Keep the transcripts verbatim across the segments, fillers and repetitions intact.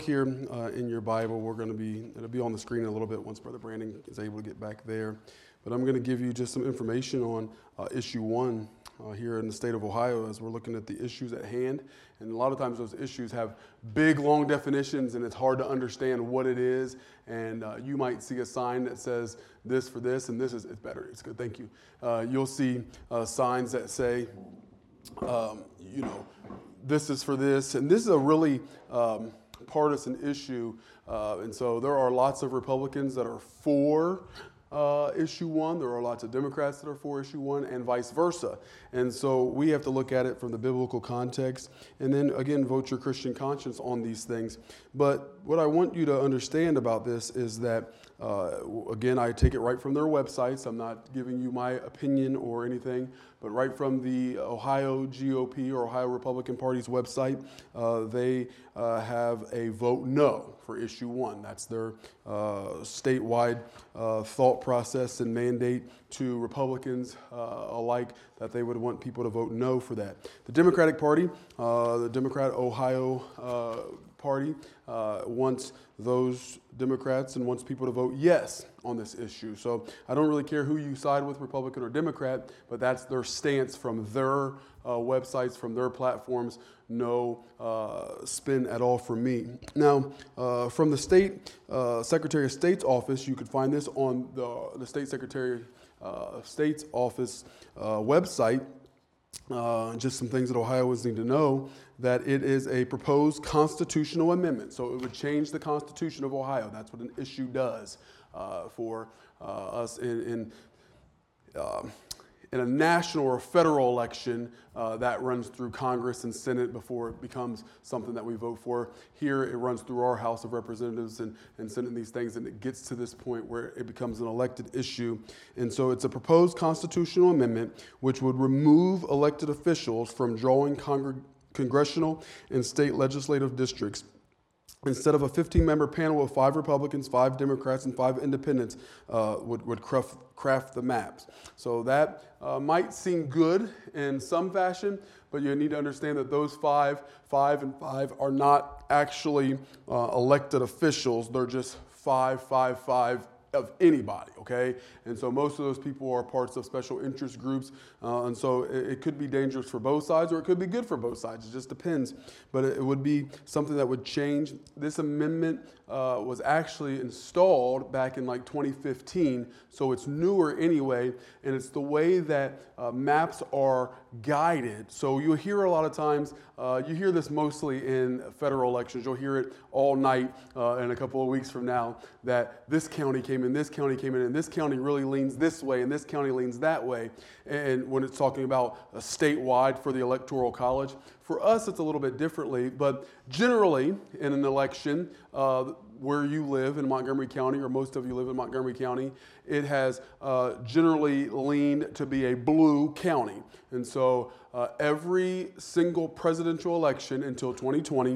Here uh, in your Bible, we're going to be, it'll be on the screen in a little bit once Brother Brandon is able to get back there. But I'm going to give you just some information on uh, issue one uh, here in the state of Ohio as we're looking at the issues at hand. And a lot of times those issues have big, long definitions, and it's hard to understand what it is. And uh, you might see a sign that says this for this, and this is, it's better, it's good, thank you. Uh, you'll see uh, signs that say, um, you know, this is for this. And this is a really um, partisan issue, uh, and so there are lots of Republicans that are for uh, issue one. There are lots of Democrats that are for issue one, and vice versa. And so we have to look at it from the biblical context, and then again, vote your Christian conscience on these things. But what I want you to understand about this is that, uh, again, I take it right from their websites. I'm not giving you my opinion or anything, but right from the Ohio G O P or Ohio Republican Party's website, uh, they uh, have a vote no for issue one. That's their uh, statewide uh, thought process and mandate to Republicans uh, alike, that they would want people to vote no for that. The Democratic Party, uh, the Democrat Ohio uh, Party, uh, wants those Democrats and wants people to vote yes on this issue. So I don't really care who you side with, Republican or Democrat, but that's their stance from their uh, websites, from their platforms. No uh, spin at all from me. Now, uh, from the state uh, Secretary of State's office, you could find this on the, the State Secretary uh, of State's office uh, website. Uh, just some things that Ohioans need to know, that it is a proposed constitutional amendment. So it would change the Constitution of Ohio. That's what an issue does uh, for uh, us in, in, uh, in a national or federal election uh, that runs through Congress and Senate before it becomes something that we vote for. Here it runs through our House of Representatives and, and Senate, these things, and it gets to this point where it becomes an elected issue. And so it's a proposed constitutional amendment which would remove elected officials from drawing congr- congressional and state legislative districts. Instead of a fifteen-member panel of five Republicans, five Democrats, and five independents uh, would, would craft, craft the maps. So that uh, might seem good in some fashion, but you need to understand that those five, five and five are not actually uh, elected officials. They're just five, five, five of anybody, okay? And so most of those people are parts of special interest groups, uh, and so it, it could be dangerous for both sides, or it could be good for both sides. It just depends. But it, it would be something that would change. This amendment uh, was actually installed back in like twenty fifteen, so it's newer anyway, and it's the way that uh, maps are guided. So you'll hear a lot of times, uh, you hear this mostly in federal elections. You'll hear it all night uh, in a couple of weeks from now, that this county came in, this county came in, and this county really leans this way, and this county leans that way. And when it's talking about a statewide for the Electoral College, for us it's a little bit differently, but generally in an election uh, where you live in Montgomery County, or most of you live in Montgomery County, it has uh, generally leaned to be a blue county. And so uh, every single presidential election until twenty twenty,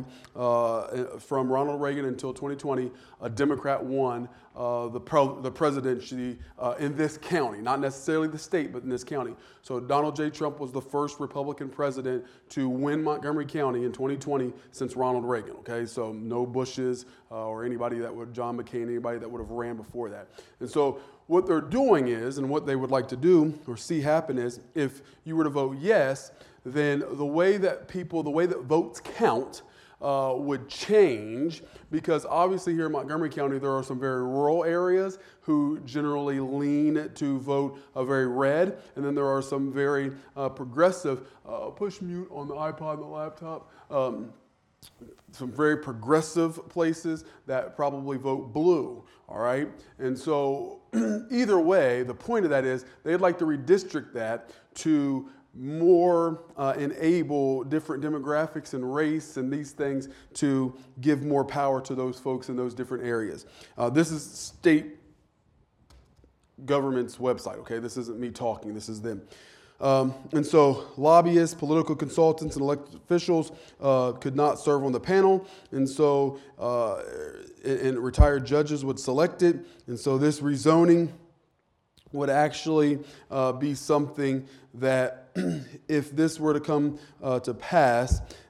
uh, from Ronald Reagan until twenty twenty, a Democrat won uh, the, pro- the presidency uh, in this county, not necessarily the state, but in this county. So Donald J. Trump was the first Republican president to win Montgomery County in twenty twenty since Ronald Reagan, okay? So no Bushes uh, or anybody that would, John McCain, anybody that would have ran before that. And so what they're doing is, and what they would like to do or see happen is, if you were to vote yes, then the way that people, the way that votes count uh, would change, because obviously here in Montgomery County, there are some very rural areas who generally lean to vote uh, very red, and then there are some very uh, progressive, uh, push mute on the iPod and the laptop, um, some very progressive places that probably vote blue, all right? And so either way, the point of that is they'd like to redistrict that to more uh, enable different demographics and race and these things to give more power to those folks in those different areas. Uh, this is state government's website, okay? This isn't me talking, this is them. Um, and so lobbyists, political consultants, and elected officials uh, could not serve on the panel. And so uh, and, and retired judges would select it. And so this rezoning would actually uh, be something that if this were to come uh, to pass,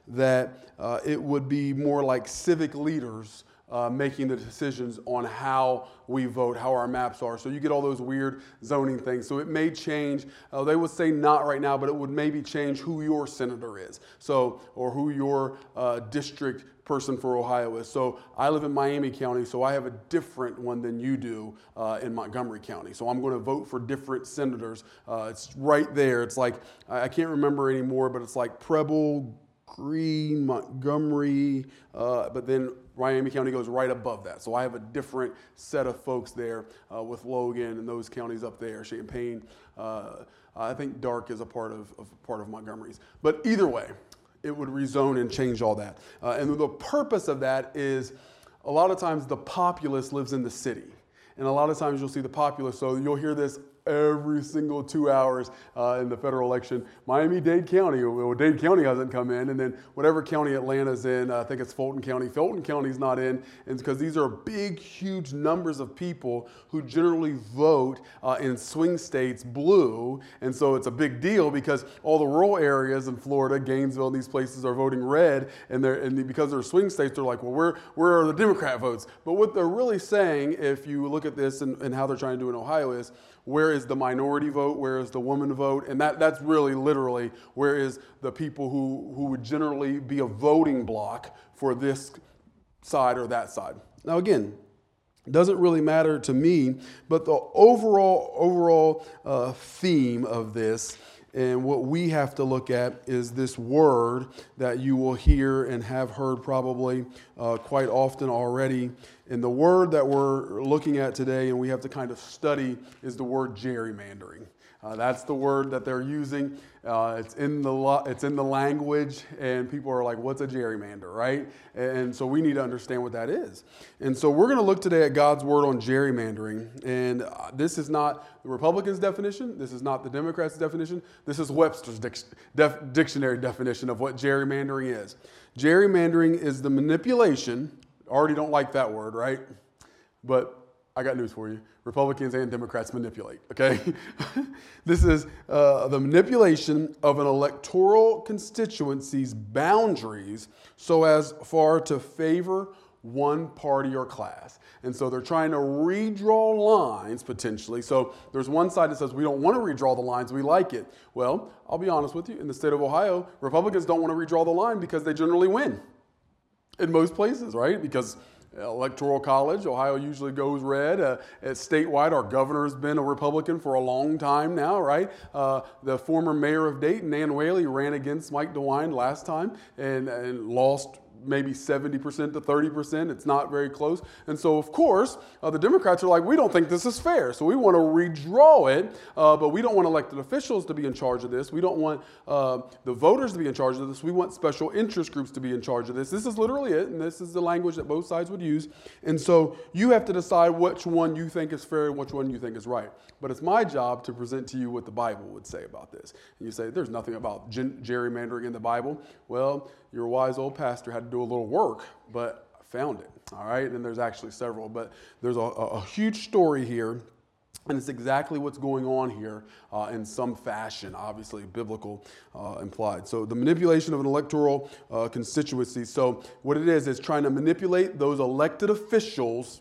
that uh, it would be more like civic leaders Uh, making the decisions on how we vote, how our maps are. So you get all those weird zoning things. So it may change. Uh, they would say not right now, but it would maybe change who your senator is. So, or who your uh, district person for Ohio is. So I live in Miami County, so I have a different one than you do uh, in Montgomery County. So I'm going to vote for different senators. Uh, it's right there. It's like, I I can't remember anymore, but it's like Preble, Greene, Montgomery, uh, but then Miami County goes right above that. So I have a different set of folks there uh, with Logan and those counties up there, Champaign. Uh, I think Dark is a part of, of part of Montgomery's. But either way, it would rezone and change all that. Uh, and the purpose of that is a lot of times the populace lives in the city. And a lot of times you'll see the populace, so you'll hear this every single two hours uh, in the federal election. Miami-Dade County, well, Dade County hasn't come in, and then whatever county Atlanta's in, uh, I think it's Fulton County, Fulton County's not in, and because these are big, huge numbers of people who generally vote uh, in swing states blue, and so it's a big deal because all the rural areas in Florida, Gainesville, and these places are voting red, and they're and because they're swing states, they're like, well, where where are the Democrat votes? But what they're really saying, if you look at this and, and how they're trying to do in Ohio, is where is the minority vote? Where is the woman vote? And that, that's really literally where is the people who, who would generally be a voting block for this side or that side. Now again, it doesn't really matter to me, but the overall, overall uh, theme of this and what we have to look at is this word that you will hear and have heard probably uh, quite often already. And the word that we're looking at today and we have to kind of study is the word gerrymandering. Uh, that's the word that they're using. Uh, it's in the lo- it's in the language, and people are like, "What's a gerrymander?" Right? And so we need to understand what that is. And so we're going to look today at God's word on gerrymandering. And uh, this is not the Republicans' definition. This is not the Democrats' definition. This is Webster's dic- def- dictionary definition of what gerrymandering is. Gerrymandering is the manipulation. Already don't like that word, right? But I got news for you. Republicans and Democrats manipulate, okay? This is uh, the manipulation of an electoral constituency's boundaries so as far to favor one party or class. And so they're trying to redraw lines potentially. So there's one side that says we don't want to redraw the lines, we like it. Well, I'll be honest with you, in the state of Ohio, Republicans don't want to redraw the line because they generally win in most places, right? Because Electoral College, Ohio usually goes red. Uh, at statewide, our governor's been a Republican for a long time now, right? Uh, the former mayor of Dayton, Nan Whaley, ran against Mike DeWine last time and, and lost maybe seventy percent to thirty percent. It's not very close. And so, of course, uh, the Democrats are like, we don't think this is fair. So we want to redraw it, uh, but we don't want elected officials to be in charge of this. We don't want uh, the voters to be in charge of this. We want special interest groups to be in charge of this. This is literally it, and this is the language that both sides would use. And so you have to decide which one you think is fair and which one you think is right. But it's my job to present to you what the Bible would say about this. And you say, there's nothing about gen- gerrymandering in the Bible. Well, your wise old pastor had to do a little work, but I found it, all right? And there's actually several, but there's a, a, a huge story here, and it's exactly what's going on here uh, in some fashion, obviously biblical uh, implied. So the manipulation of an electoral uh, constituency. So what it is, is trying to manipulate those elected officials'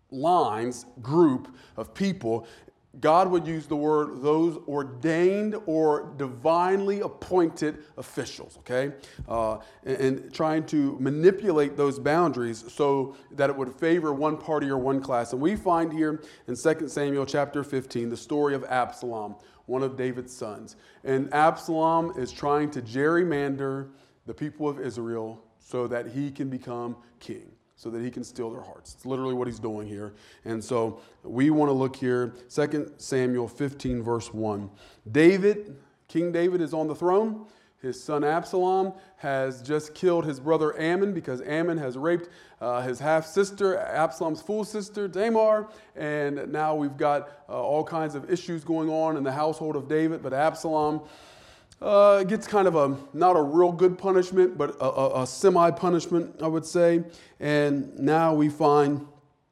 lines, group of people. God would use the word those ordained or divinely appointed officials, okay? Uh, and, and trying to manipulate those boundaries so that it would favor one party or one class. And we find here in Second Samuel chapter fifteen the story of Absalom, one of David's sons. And Absalom is trying to gerrymander the people of Israel so that he can become king, so that he can steal their hearts. It's literally what he's doing here. And so we want to look here, Second Samuel fifteen, verse one. David, King David is on the throne. His son Absalom has just killed his brother Ammon because Ammon has raped uh, his half-sister, Absalom's full sister, Tamar. And now we've got uh, all kinds of issues going on in the household of David. But Absalom Uh, gets kind of a, not a real good punishment, but a, a, a semi-punishment, I would say. And now we find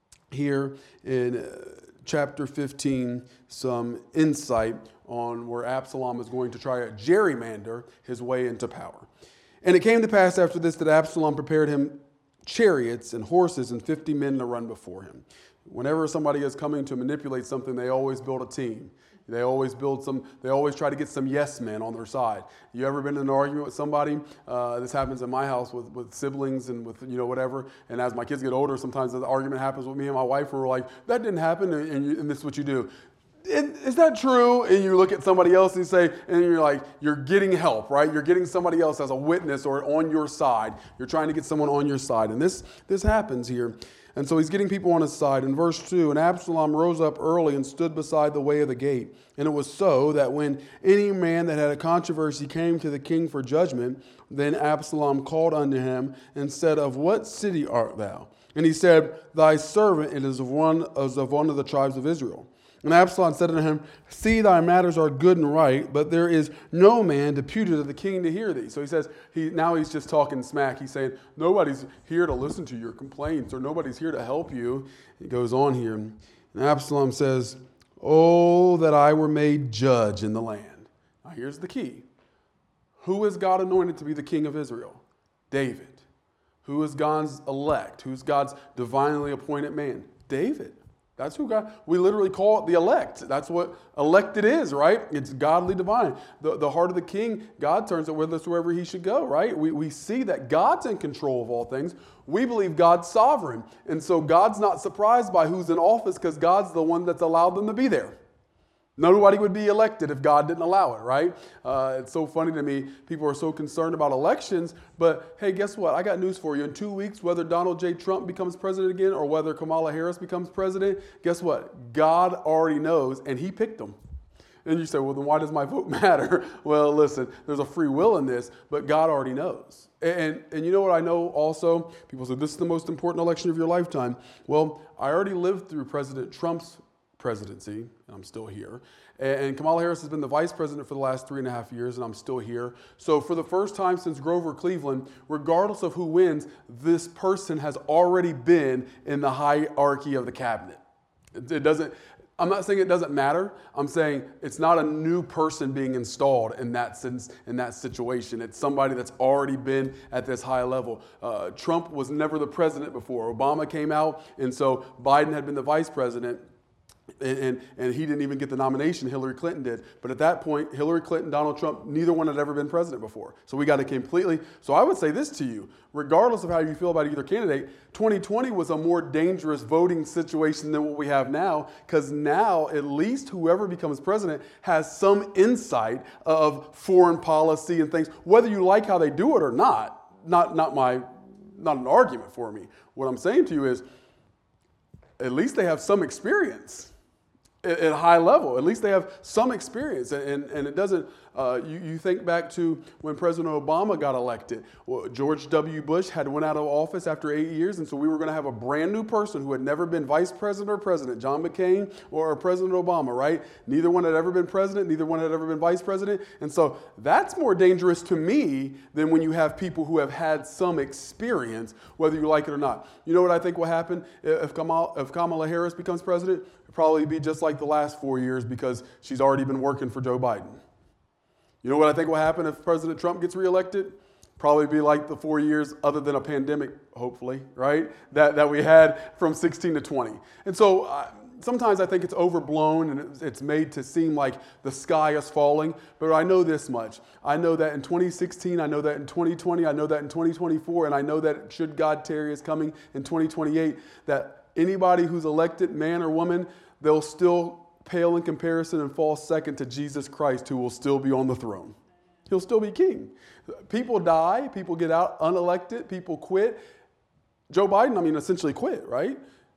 here in uh, chapter fifteen some insight on where Absalom is going to try to gerrymander his way into power. And it came to pass after this that Absalom prepared him chariots and horses and fifty men to run before him. Whenever somebody is coming to manipulate something, they always build a team. They always build some, they always try to get some yes men on their side. You ever been in an argument with somebody? Uh, this happens in my house with, with siblings and with, you know, whatever. And as my kids get older, sometimes the argument happens with me and my wife, and we're like, that didn't happen, and, you, and this is what you do. Is that true? And you look at somebody else and you say, and you're like, you're getting help, right? You're getting somebody else as a witness or on your side. You're trying to get someone on your side. And this, this happens here. And so he's getting people on his side. In verse two, and Absalom rose up early and stood beside the way of the gate. And it was so that when any man that had a controversy came to the king for judgment, then Absalom called unto him and said, of what city art thou? And he said, thy servant it is of one, is of one of the tribes of Israel. And Absalom said unto him, see, thy matters are good and right, but there is no man deputed of the king to hear thee. So he says, he now he's just talking smack. He's saying, nobody's here to listen to your complaints, or nobody's here to help you. He goes on here. And Absalom says, oh, that I were made judge in the land. Now here's the key. Who is God anointed to be the king of Israel? David. Who is God's elect? Who's God's divinely appointed man? David. That's who God, we literally call it the elect. That's what elected is, right? It's godly divine. The, the heart of the king, God turns it whithersoever he should go, right? We, we see that God's in control of all things. We believe God's sovereign. And so God's not surprised by who's in office because God's the one that's allowed them to be there. Nobody would be elected if God didn't allow it, right? Uh, it's so funny to me. People are so concerned about elections, but hey, guess what? I got news for you. In two weeks, whether Donald J. Trump becomes president again or whether Kamala Harris becomes president, guess what? God already knows, and he picked them. And you say, well, then why does my vote matter? Well, listen, there's a free will in this, but God already knows. And, and you know what I know also? People say, this is the most important election of your lifetime. Well, I already lived through President Trump's presidency, and I'm still here. And Kamala Harris has been the vice president for the last three and a half years, and I'm still here. So for the first time since Grover Cleveland, regardless of who wins, this person has already been in the hierarchy of the cabinet. It doesn't, I'm not saying it doesn't matter. I'm saying it's not a new person being installed in that sense, in that situation. It's somebody that's already been at this high level. Uh, Trump was never the president before. Obama came out, and so Biden had been the vice president. And, and, and he didn't even get the nomination, Hillary Clinton did. But at that point, Hillary Clinton, Donald Trump, neither one had ever been president before. So we got to completely, so I would say this to you, regardless of how you feel about either candidate, twenty twenty was a more dangerous voting situation than what we have now, because now at least whoever becomes president has some insight of foreign policy and things, whether you like how they do it or not, not, not my, not an argument for me. What I'm saying to you is, at least they have some experience. At a high level, at least they have some experience, and, and it doesn't, uh, you, you think back to when President Obama got elected. Well, George W. Bush had went out of office after eight years, and so we were going to have a brand new person who had never been vice president or president, John McCain or President Obama, right? Neither one had ever been president, neither one had ever been vice president, and so that's more dangerous to me than when you have people who have had some experience, whether you like it or not. You know what I think will happen if Kamala, if Kamala Harris becomes president? It'll probably be just like the last four years because she's already been working for Joe Biden. You know what I think will happen if President Trump gets reelected? Probably be like the four years other than a pandemic, hopefully, right? That, that we had from sixteen to twenty. And so uh, sometimes I think it's overblown and it's, it's made to seem like the sky is falling. But I know this much. I know that in twenty sixteen, I know that in twenty twenty, I know that in twenty twenty-four, and I know that should God tarry is coming in twenty twenty-eight, that anybody who's elected, man or woman, they'll still pale in comparison and fall second to Jesus Christ, who will still be on the throne. He'll still be king. People die, people get out unelected, people quit. Joe Biden, I mean, essentially quit, right?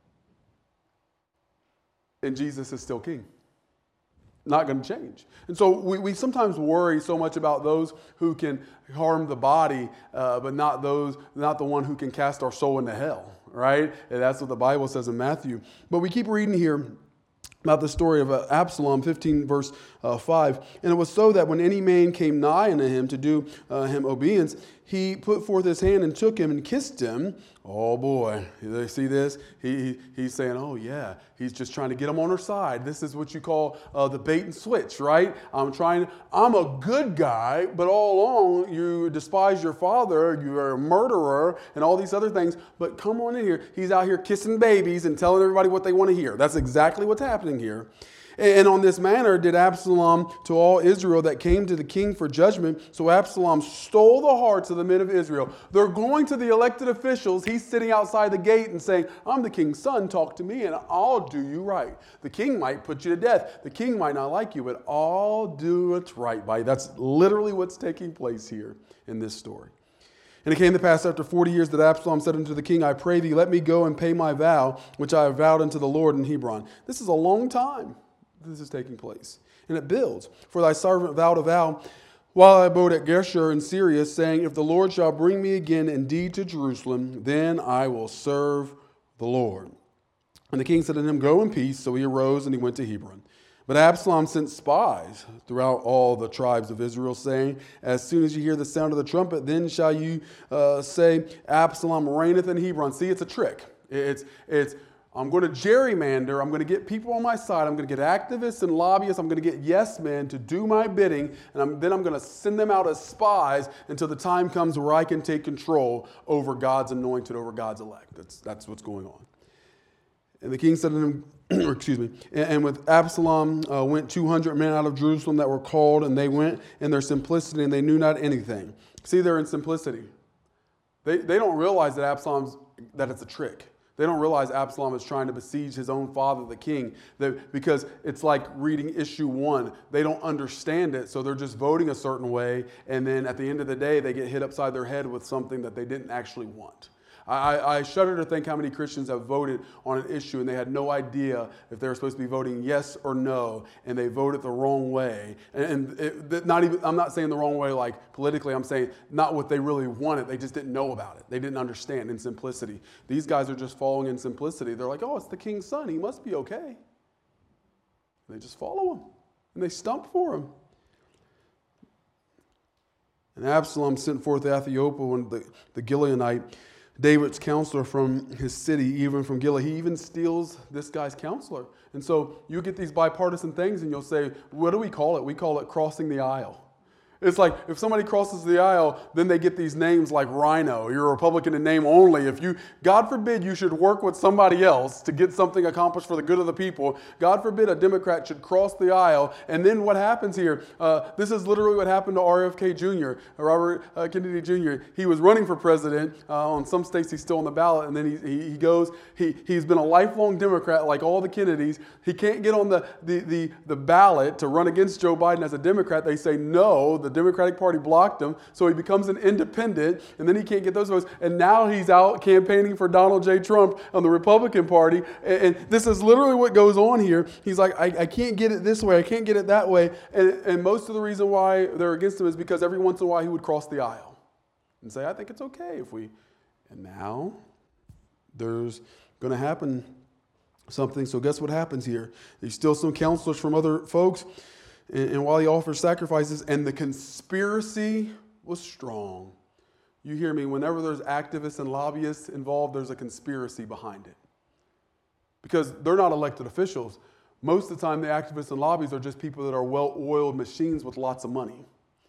And Jesus is still king. Not going to change. And so we, we sometimes worry so much about those who can harm the body, uh, but not those, not the one who can cast our soul into hell, right? And that's what the Bible says in Matthew. But we keep reading here. about the story of uh, Absalom, fifteen verse uh, five. And it was so that when any man came nigh unto him to do uh, him obedience, he put forth his hand and took him and kissed him. Oh boy, they see this? He, he He's saying, oh yeah, he's just trying to get him on her side. This is what you call uh, the bait and switch, right? I'm trying, I'm a good guy, but all along you despise your father, you're a murderer, and all these other things. But come on in here. He's out here kissing babies and telling everybody what they want to hear. That's exactly what's happening here. And on this manner did Absalom to all Israel that came to the king for judgment. So Absalom stole the hearts of the men of Israel. They're going to the elected officials. He's sitting outside the gate and saying, I'm the king's son, talk to me and I'll do you right. The king might put you to death. The king might not like you, but I'll do it right by you. That's literally what's taking place here in this story. And it came to pass after forty years that Absalom said unto the king, I pray thee, let me go and pay my vow, which I have vowed unto the Lord in Hebron. This is a long time this is taking place. And it builds. For thy servant vowed a vow while I abode at Geshur in Syria, saying, if the Lord shall bring me again indeed to Jerusalem, then I will serve the Lord. And the king said unto him, go in peace. So he arose and he went to Hebron. But Absalom sent spies throughout all the tribes of Israel, saying, as soon as you hear the sound of the trumpet, then shall you uh, say, Absalom reigneth in Hebron. See, it's a trick. It's, it's, I'm going to gerrymander. I'm going to get people on my side. I'm going to get activists and lobbyists. I'm going to get yes men to do my bidding. And I'm, then I'm going to send them out as spies until the time comes where I can take control over God's anointed, over God's elect. That's, that's what's going on. And the king said to him, excuse me, and, and with Absalom uh, went two hundred men out of Jerusalem that were called, and they went in their simplicity, and they knew not anything. See, they're in simplicity. They, they don't realize that Absalom's, that it's a trick. They don't realize Absalom is trying to besiege his own father, the king, that, because it's like reading issue one. They don't understand it, so they're just voting a certain way, and then at the end of the day, they get hit upside their head with something that they didn't actually want. I, I shudder to think how many Christians have voted on an issue and they had no idea if they were supposed to be voting yes or no, and they voted the wrong way. And it, not even, I'm not saying the wrong way like politically, I'm saying not what they really wanted. They just didn't know about it. They didn't understand in simplicity. These guys are just following in simplicity. They're like, oh, it's the king's son. He must be okay. They just follow him, and they stump for him. And Absalom sent forth Ahithophel and the, the Gileonite, David's counselor, from his city, even from Gilead. He even steals this guy's counselor. And so you get these bipartisan things and you'll say, what do we call it? We call it crossing the aisle. It's like if somebody crosses the aisle, then they get these names like Rhino. You're a Republican in name only. If you, God forbid, you should work with somebody else to get something accomplished for the good of the people. God forbid a Democrat should cross the aisle. And then what happens here? Uh, this is literally what happened to R F K Junior, Robert uh, Kennedy Junior He was running for president. Uh, on some states, he's still on the ballot. And then he, he, he goes, he, he's been a lifelong Democrat like all the Kennedys. He can't get on the, the, the, the ballot to run against Joe Biden as a Democrat. They say no. The Democratic Party blocked him, so he becomes an independent, and then he can't get those votes. And now he's out campaigning for Donald J. Trump on the Republican Party. And, and this is literally what goes on here. He's like, I, I can't get it this way. I can't get it that way. And, and most of the reason why they're against him is because every once in a while he would cross the aisle and say, I think it's okay if we. And now there's going to happen something. So guess what happens here? There's still some counselors from other folks. And while he offers sacrifices, and the conspiracy was strong. You hear me? Whenever there's activists and lobbyists involved, there's a conspiracy behind it. Because they're not elected officials. Most of the time, the activists and lobbyists are just people that are well-oiled machines with lots of money.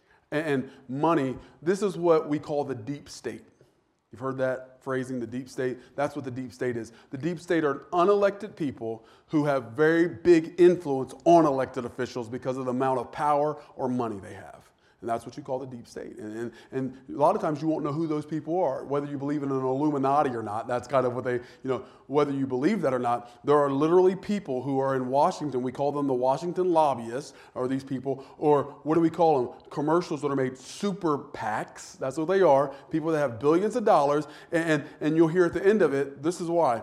And money, this is what we call the deep state. You've heard that phrasing, the deep state. That's what the deep state is. The deep state are unelected people who have very big influence on elected officials because of the amount of power or money they have. And that's what you call the deep state. And, and, and a lot of times you won't know who those people are, whether you believe in an Illuminati or not. That's kind of what they, you know, whether you believe that or not. There are literally people who are in Washington. We call them the Washington lobbyists, or these people, or what do we call them? Commercials that are made super PACs. That's what they are. People that have billions of dollars. And, and, and you'll hear at the end of it, this is why.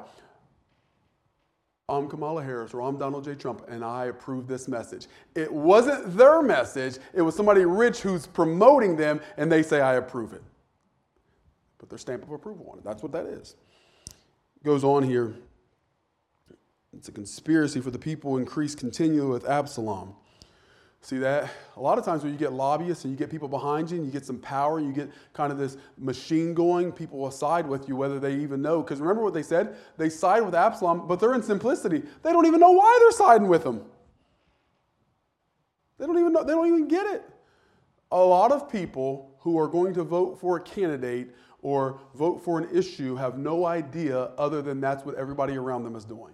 I'm Kamala Harris, or I'm Donald J. Trump, and I approve this message. It wasn't their message. It was somebody rich who's promoting them, and they say, I approve it. Put their stamp of approval on it. That's what that is. Goes on here. It's a conspiracy for the people increase continually with Absalom. See that? A lot of times when you get lobbyists and you get people behind you and you get some power, you get kind of this machine going, people will side with you whether they even know. Because remember what they said? They side with Absalom, but they're in simplicity. They don't even know why they're siding with him. They don't even know, they don't even get it. A lot of people who are going to vote for a candidate or vote for an issue have no idea other than that's what everybody around them is doing.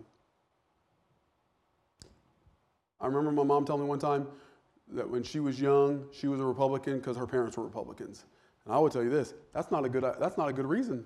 I remember my mom telling me one time that when she was young, she was a Republican because her parents were Republicans. And I would tell you this, that's not a good, that's not a good reason.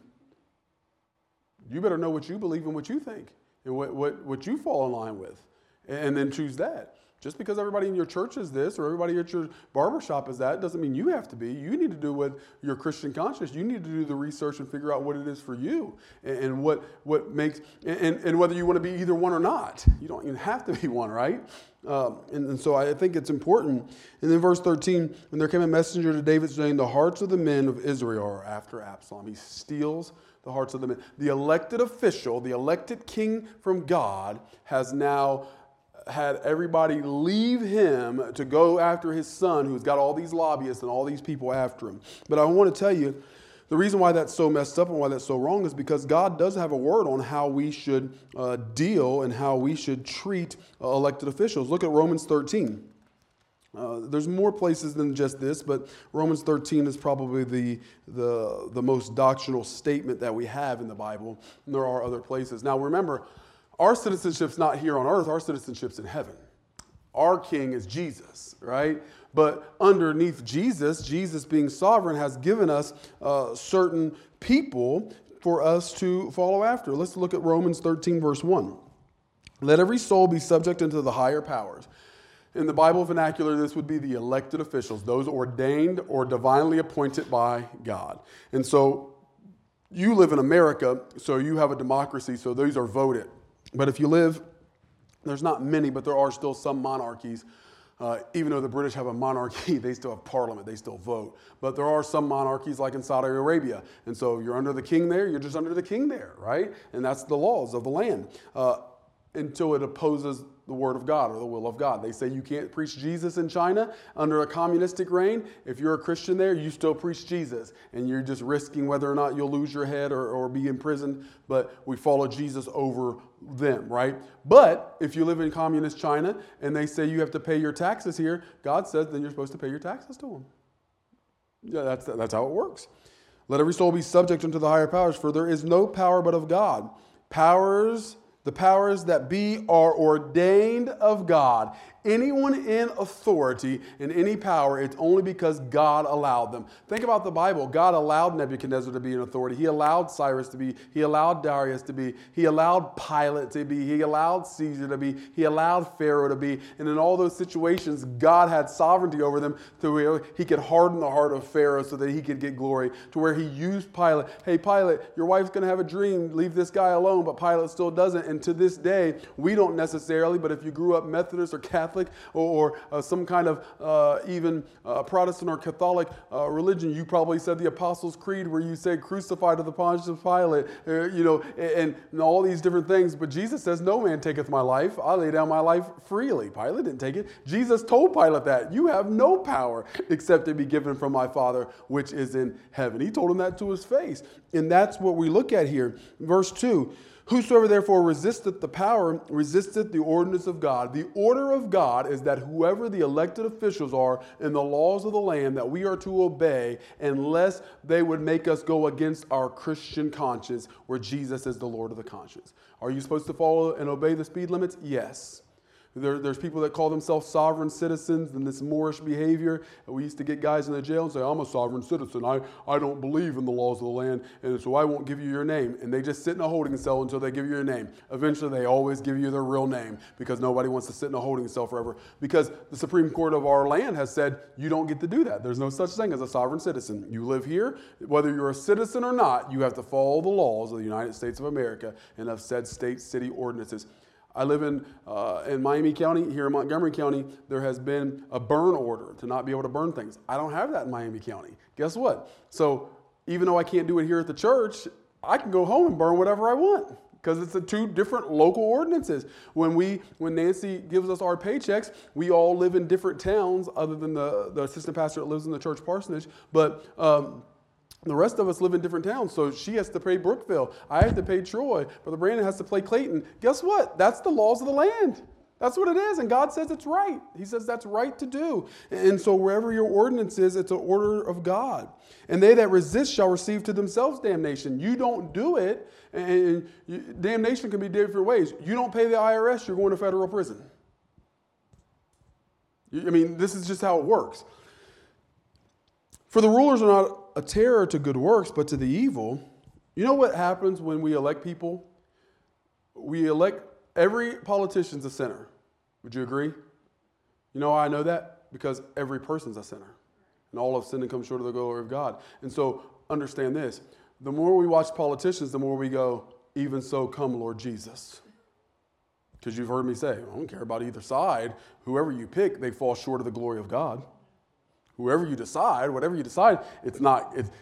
You better know what you believe and what you think and what, what, what you fall in line with, and then choose that. Just because everybody in your church is this or everybody at your barbershop is that doesn't mean you have to be. You need to do what your Christian conscience. You need to do the research and figure out what it is for you and, and what what makes and, and whether you want to be either one or not. You don't even have to be one, right? Um, and, and so I think it's important. And then verse thirteen, and there came a messenger to David saying, the hearts of the men of Israel are after Absalom. He steals the hearts of the men. The elected official, the elected king from God, has now had everybody leave him to go after his son, who's got all these lobbyists and all these people after him. But I want to tell you, the reason why that's so messed up and why that's so wrong is because God does have a word on how we should uh, deal and how we should treat uh, elected officials. Look at Romans thirteen. Uh, there's more places than just this, but Romans thirteen is probably the, the, the most doctrinal statement that we have in the Bible. And there are other places. Now remember, our citizenship's not here on earth. Our citizenship's in heaven. Our king is Jesus, right? But underneath Jesus, Jesus being sovereign, has given us uh, certain people for us to follow after. Let's look at Romans thirteen, verse one. Let every soul be subject unto the higher powers. In the Bible vernacular, this would be the elected officials, those ordained or divinely appointed by God. And so you live in America, so you have a democracy, so those are voted. But if you live, there's not many, but there are still some monarchies. Uh, even though the British have a monarchy, they still have parliament, they still vote. But there are some monarchies like in Saudi Arabia. And so you're under the king there, you're just under the king there, right? And that's the laws of the land uh, until it opposes the word of God or the will of God. They say you can't preach Jesus in China under a communistic reign. If you're a Christian there, you still preach Jesus. And you're just risking whether or not you'll lose your head or, or be imprisoned. But we follow Jesus over them, right? But if you live in communist China and they say you have to pay your taxes here, God says then you're supposed to pay your taxes to them. Yeah, that's, that's how it works. Let every soul be subject unto the higher powers, for there is no power but of God. Powers... The powers that be are ordained of God. Anyone in authority and any power, it's only because God allowed them. Think about the Bible. God allowed Nebuchadnezzar to be in authority. He allowed Cyrus to be. He allowed Darius to be. He allowed Pilate to be. He allowed Caesar to be. He allowed Pharaoh to be. And in all those situations, God had sovereignty over them to where he could harden the heart of Pharaoh so that he could get glory. To where he used Pilate. Hey, Pilate, your wife's going to have a dream. Leave this guy alone. But Pilate still doesn't. And to this day, we don't necessarily, but if you grew up Methodist or Catholic, or, or uh, some kind of uh, even uh, Protestant or Catholic uh, religion, you probably said the Apostles' Creed where you say crucify to the Pontius Pilate, uh, you know, and, and all these different things. But Jesus says, no man taketh my life. I lay down my life freely. Pilate didn't take it. Jesus told Pilate that. You have no power except to be given from my Father, which is in heaven. He told him that to his face. And that's what we look at here. Verse two. Whosoever therefore resisteth the power, resisteth the ordinance of God. The order of God is that whoever the elected officials are in the laws of the land that we are to obey, unless they would make us go against our Christian conscience, where Jesus is the Lord of the conscience. Are you supposed to follow and obey the speed limits? Yes. There, there's people that call themselves sovereign citizens and this Moorish behavior. And we used to get guys in the jail and say, I'm a sovereign citizen. I, I don't believe in the laws of the land, and so I won't give you your name. And they just sit in a holding cell until they give you your name. Eventually, they always give you their real name because nobody wants to sit in a holding cell forever. Because the Supreme Court of our land has said you don't get to do that. There's no such thing as a sovereign citizen. You live here. Whether you're a citizen or not, you have to follow the laws of the United States of America and of said state, city ordinances. I live in uh, in Miami County. Here in Montgomery County, there has been a burn order to not be able to burn things. I don't have that in Miami County. Guess what? So even though I can't do it here at the church, I can go home and burn whatever I want. because it's the two different local ordinances. When we, when Nancy gives us our paychecks, we all live in different towns other than the, the assistant pastor that lives in the church parsonage. But um, the rest of us live in different towns. So she has to pay Brookville. I have to pay Troy. Brother Brandon has to pay Clayton. Guess what? That's the laws of the land. That's what it is. And God says it's right. He says that's right to do. And so wherever your ordinance is, it's an order of God. And they that resist shall receive to themselves damnation. You don't do it, and you, damnation can be different ways. You don't pay the I R S, you're going to federal prison. I mean, this is just how it works. For the rulers are not a terror to good works, but to the evil. You know what happens when we elect people? We elect, every politician's a sinner. Would you agree? You know why I know that? Because every person's a sinner. And all have sinned and come short of the glory of God. And so understand this. The more we watch politicians, the more we go, even so come Lord Jesus. Because you've heard me say, I don't care about either side. Whoever you pick, they fall short of the glory of God. Whoever you decide, whatever you decide, it's not, it's,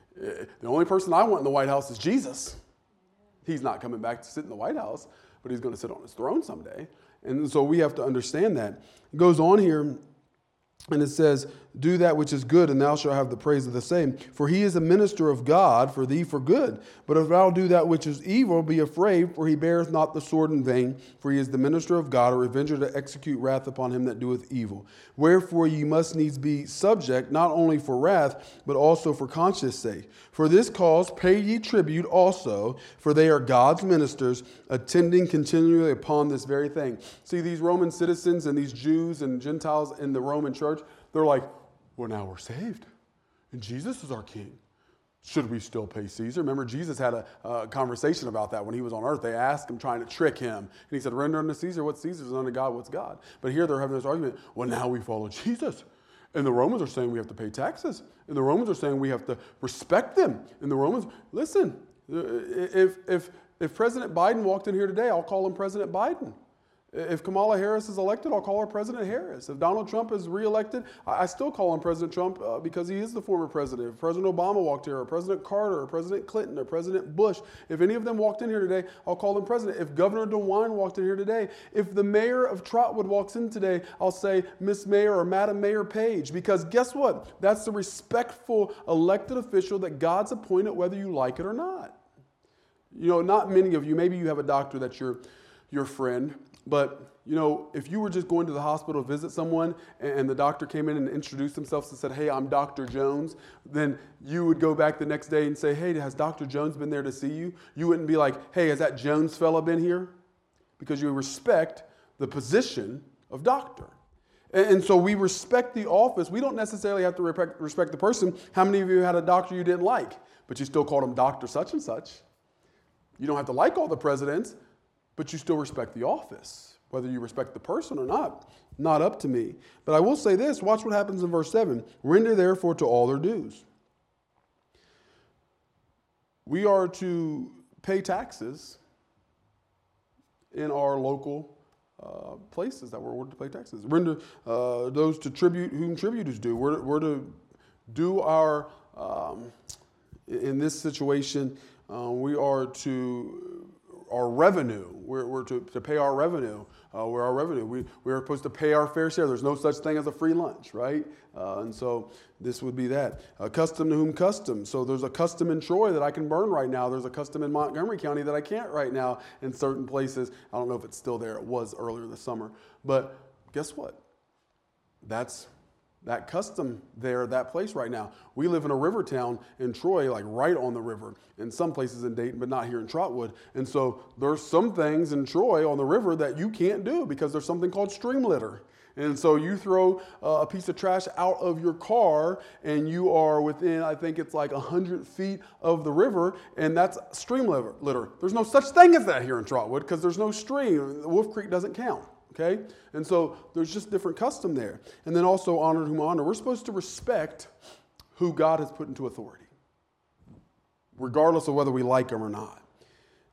the only person I want in the White House is Jesus. He's not coming back to sit in the White House, but he's going to sit on his throne someday. And so we have to understand that. It goes on here, and it says, do that which is good, and thou shalt have the praise of the same. For he is a minister of God for thee for good. But if thou do that which is evil, be afraid, for he beareth not the sword in vain. For he is the minister of God, a revenger to execute wrath upon him that doeth evil. Wherefore ye must needs be subject, not only for wrath, but also for conscience sake. For this cause pay ye tribute also, for they are God's ministers, attending continually upon this very thing. See, these Roman citizens and these Jews and Gentiles in the Roman church, they're like, well, now we're saved, and Jesus is our king. Should we still pay Caesar? Remember, Jesus had a, a conversation about that when he was on earth. They asked him, trying to trick him. And he said, render unto Caesar what's Caesar's, and unto God what's God. But here they're having this argument, well, now we follow Jesus. And the Romans are saying we have to pay taxes. And the Romans are saying we have to respect them. And the Romans, listen, if, if, if President Biden walked in here today, I'll call him President Biden. If Kamala Harris is elected, I'll call her President Harris. If Donald Trump is reelected, I still call him President Trump uh, because he is the former president. If President Obama walked here, or President Carter, or President Clinton, or President Bush, if any of them walked in here today, I'll call them president. If Governor DeWine walked in here today, if the mayor of Trotwood walks in today, I'll say Miss Mayor or Madam Mayor Page. Because guess what? That's the respectful elected official that God's appointed whether you like it or not. You know, not many of you, maybe you have a doctor that's your, your friend. But, you know, if you were just going to the hospital to visit someone and the doctor came in and introduced themselves and said, hey, I'm Doctor Jones, then you would go back the next day and say, hey, has Doctor Jones been there to see you? You wouldn't be like, hey, has that Jones fella been here? Because you respect the position of doctor. And so we respect the office. We don't necessarily have to respect the person. How many of you had a doctor you didn't like, but you still called him Doctor such and such? You don't have to like all the presidents, but you still respect the office. Whether you respect the person or not, not up to me. But I will say this, watch what happens in verse seven. Render therefore to all their dues. We are to pay taxes in our local uh, places that we're ordered to pay taxes. Render uh, those to tribute whom tribute is due. We're, we're to do our, um, in this situation, uh, we are to our revenue. We're, we're to, to pay our revenue. Uh, we're our revenue. We, we're supposed to pay our fair share. There's no such thing as a free lunch, right? Uh, and so this would be that. Uh, custom to whom custom. So there's a custom in Troy that I can burn right now. There's a custom in Montgomery County that I can't right now in certain places. I don't know if it's still there. It was earlier this summer. But guess what? That's that custom there, that place right now. We live in a river town in Troy, like right on the river. In some places in Dayton, but not here in Trotwood. And so there's some things in Troy on the river that you can't do because there's something called stream litter. And so you throw uh, a piece of trash out of your car and you are within, I think it's like one hundred feet of the river, and that's stream litter. There's no such thing as that here in Trotwood because there's no stream. Wolf Creek doesn't count. Okay? And so there's just different custom there. And then also honor whom honor. We're supposed to respect who God has put into authority, regardless of whether we like them or not.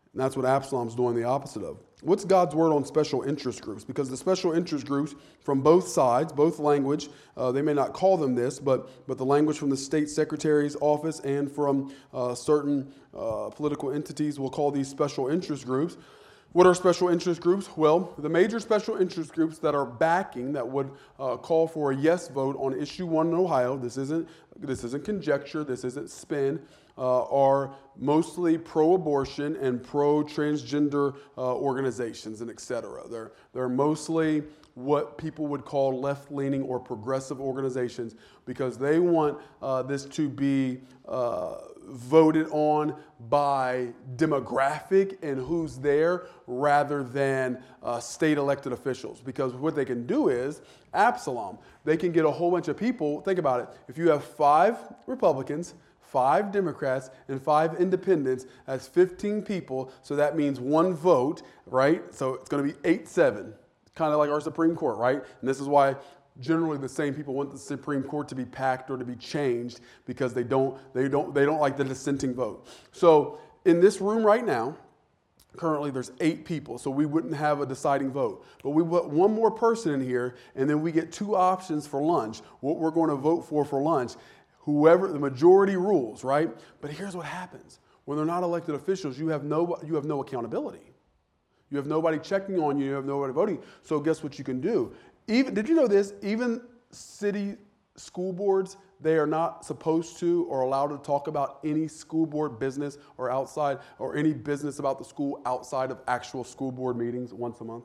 And that's what Absalom's doing the opposite of. What's God's word on special interest groups? Because the special interest groups from both sides, both language, uh, they may not call them this, but, but the language from the state secretary's office and from uh, certain uh, political entities will call these special interest groups. What are special interest groups? Well, the major special interest groups that are backing, that would uh, call for a yes vote on issue one in Ohio, this isn't, this isn't conjecture, this isn't spin, uh, are mostly pro-abortion and pro-transgender uh, organizations and et cetera. They're, they're mostly what people would call left-leaning or progressive organizations because they want uh, this to be uh, voted on by demographic and who's there rather than uh, state elected officials. Because what they can do is, Absalom, they can get a whole bunch of people. Think about it. If you have five Republicans, five Democrats, and five independents, that's fifteen people. So that means one vote, right? So it's going to be eight seven, kind of like our Supreme Court, right? And this is why generally the same people want the Supreme Court to be packed or to be changed because they don't, they don't, they don't like the dissenting vote. So in this room right now, currently there's eight people, so we wouldn't have a deciding vote. But we put one more person in here, and then we get two options for lunch, what we're going to vote for for lunch. Whoever, the majority rules, right? But here's what happens. When they're not elected officials, you have no, you have no accountability. You have nobody checking on you. You have nobody voting. So guess what you can do? Even, did you know this? Even city school boards, they are not supposed to or allowed to talk about any school board business or outside or any business about the school outside of actual school board meetings once a month.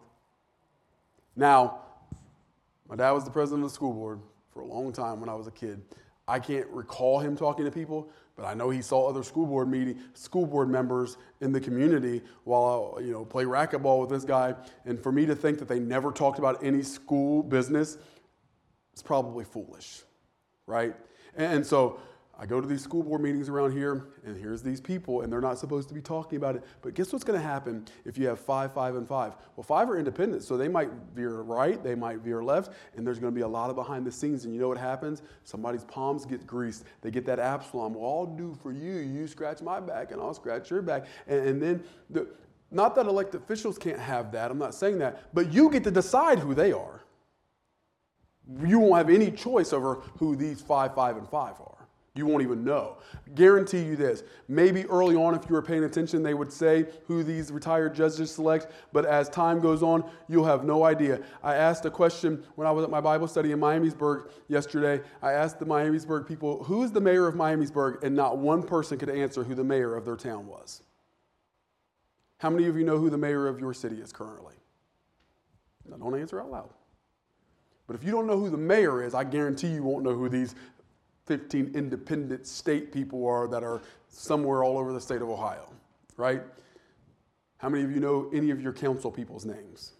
Now, my dad was the president of the school board for a long time when I was a kid. I can't recall him talking to people, but I know he saw other school board meeting, school board members in the community while I, you know, play racquetball with this guy. And for me to think that they never talked about any school business is probably foolish, right? And, and so I go to these school board meetings around here, and here's these people, and they're not supposed to be talking about it. But guess what's going to happen if you have five, five, and five? Well, five are independent, so they might veer right, they might veer left, and there's going to be a lot of behind the scenes. And you know what happens? Somebody's palms get greased. They get that Absalom. Well, I'll do for you. You scratch my back, and I'll scratch your back. And, and then, the, not that elected officials can't have that. I'm not saying that. But you get to decide who they are. You won't have any choice over who these five, five, and five are. You won't even know. Guarantee you this. Maybe early on, if you were paying attention, they would say who these retired judges select. But as time goes on, you'll have no idea. I asked a question when I was at my Bible study in Miamisburg yesterday. I asked the Miamisburg people, who is the mayor of Miamisburg? And not one person could answer who the mayor of their town was. How many of you know who the mayor of your city is currently? Now, don't answer out loud. But if you don't know who the mayor is, I guarantee you won't know who these fifteen independent state people are that are somewhere all over the state of Ohio, right? How many of you know any of your council people's names?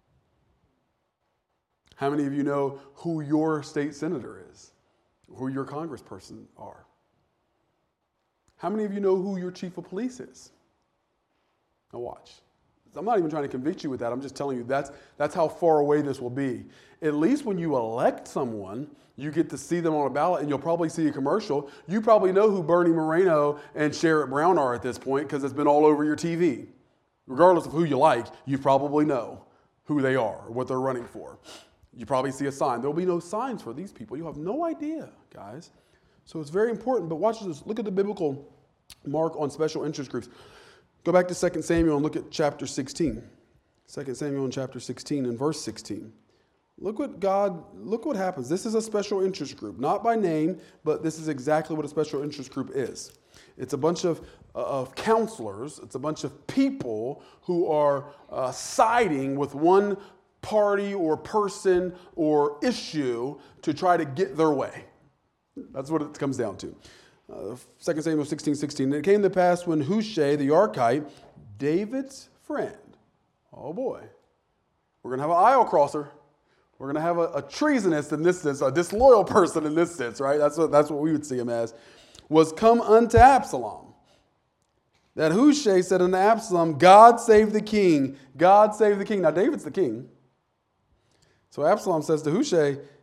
How many of you know who your state senator is, who your congressperson are? How many of you know who your chief of police is? Now watch. I'm not even trying to convict you with that. I'm just telling you that's, that's how far away this will be. At least when you elect someone, you get to see them on a ballot, and you'll probably see a commercial. You probably know who Bernie Moreno and Sherrod Brown are at this point because it's been all over your T V. Regardless of who you like, you probably know who they are or what they're running for. You probably see a sign. There'll be no signs for these people. You have no idea, guys. So it's very important. But watch this. Look at the biblical mark on special interest groups. Go back to Second Samuel and look at chapter sixteen. Second Samuel in chapter sixteen and verse sixteen. Look what God, look what happens. This is a special interest group, not by name, but this is exactly what a special interest group is. It's a bunch of, uh, of counselors. It's a bunch of people who are uh, siding with one party or person or issue to try to get their way. That's what it comes down to. Uh, Second Samuel sixteen, sixteen. And it came to pass when Hushai the Archite, David's friend, oh boy, we're going to have an aisle crosser. We're going to have a, a treasonous in this sense, a disloyal person in this sense, right? That's what, that's what we would see him as. Was come unto Absalom. That Hushai said unto Absalom, God save the king. God save the king. Now, David's the king. So Absalom says to Hushai,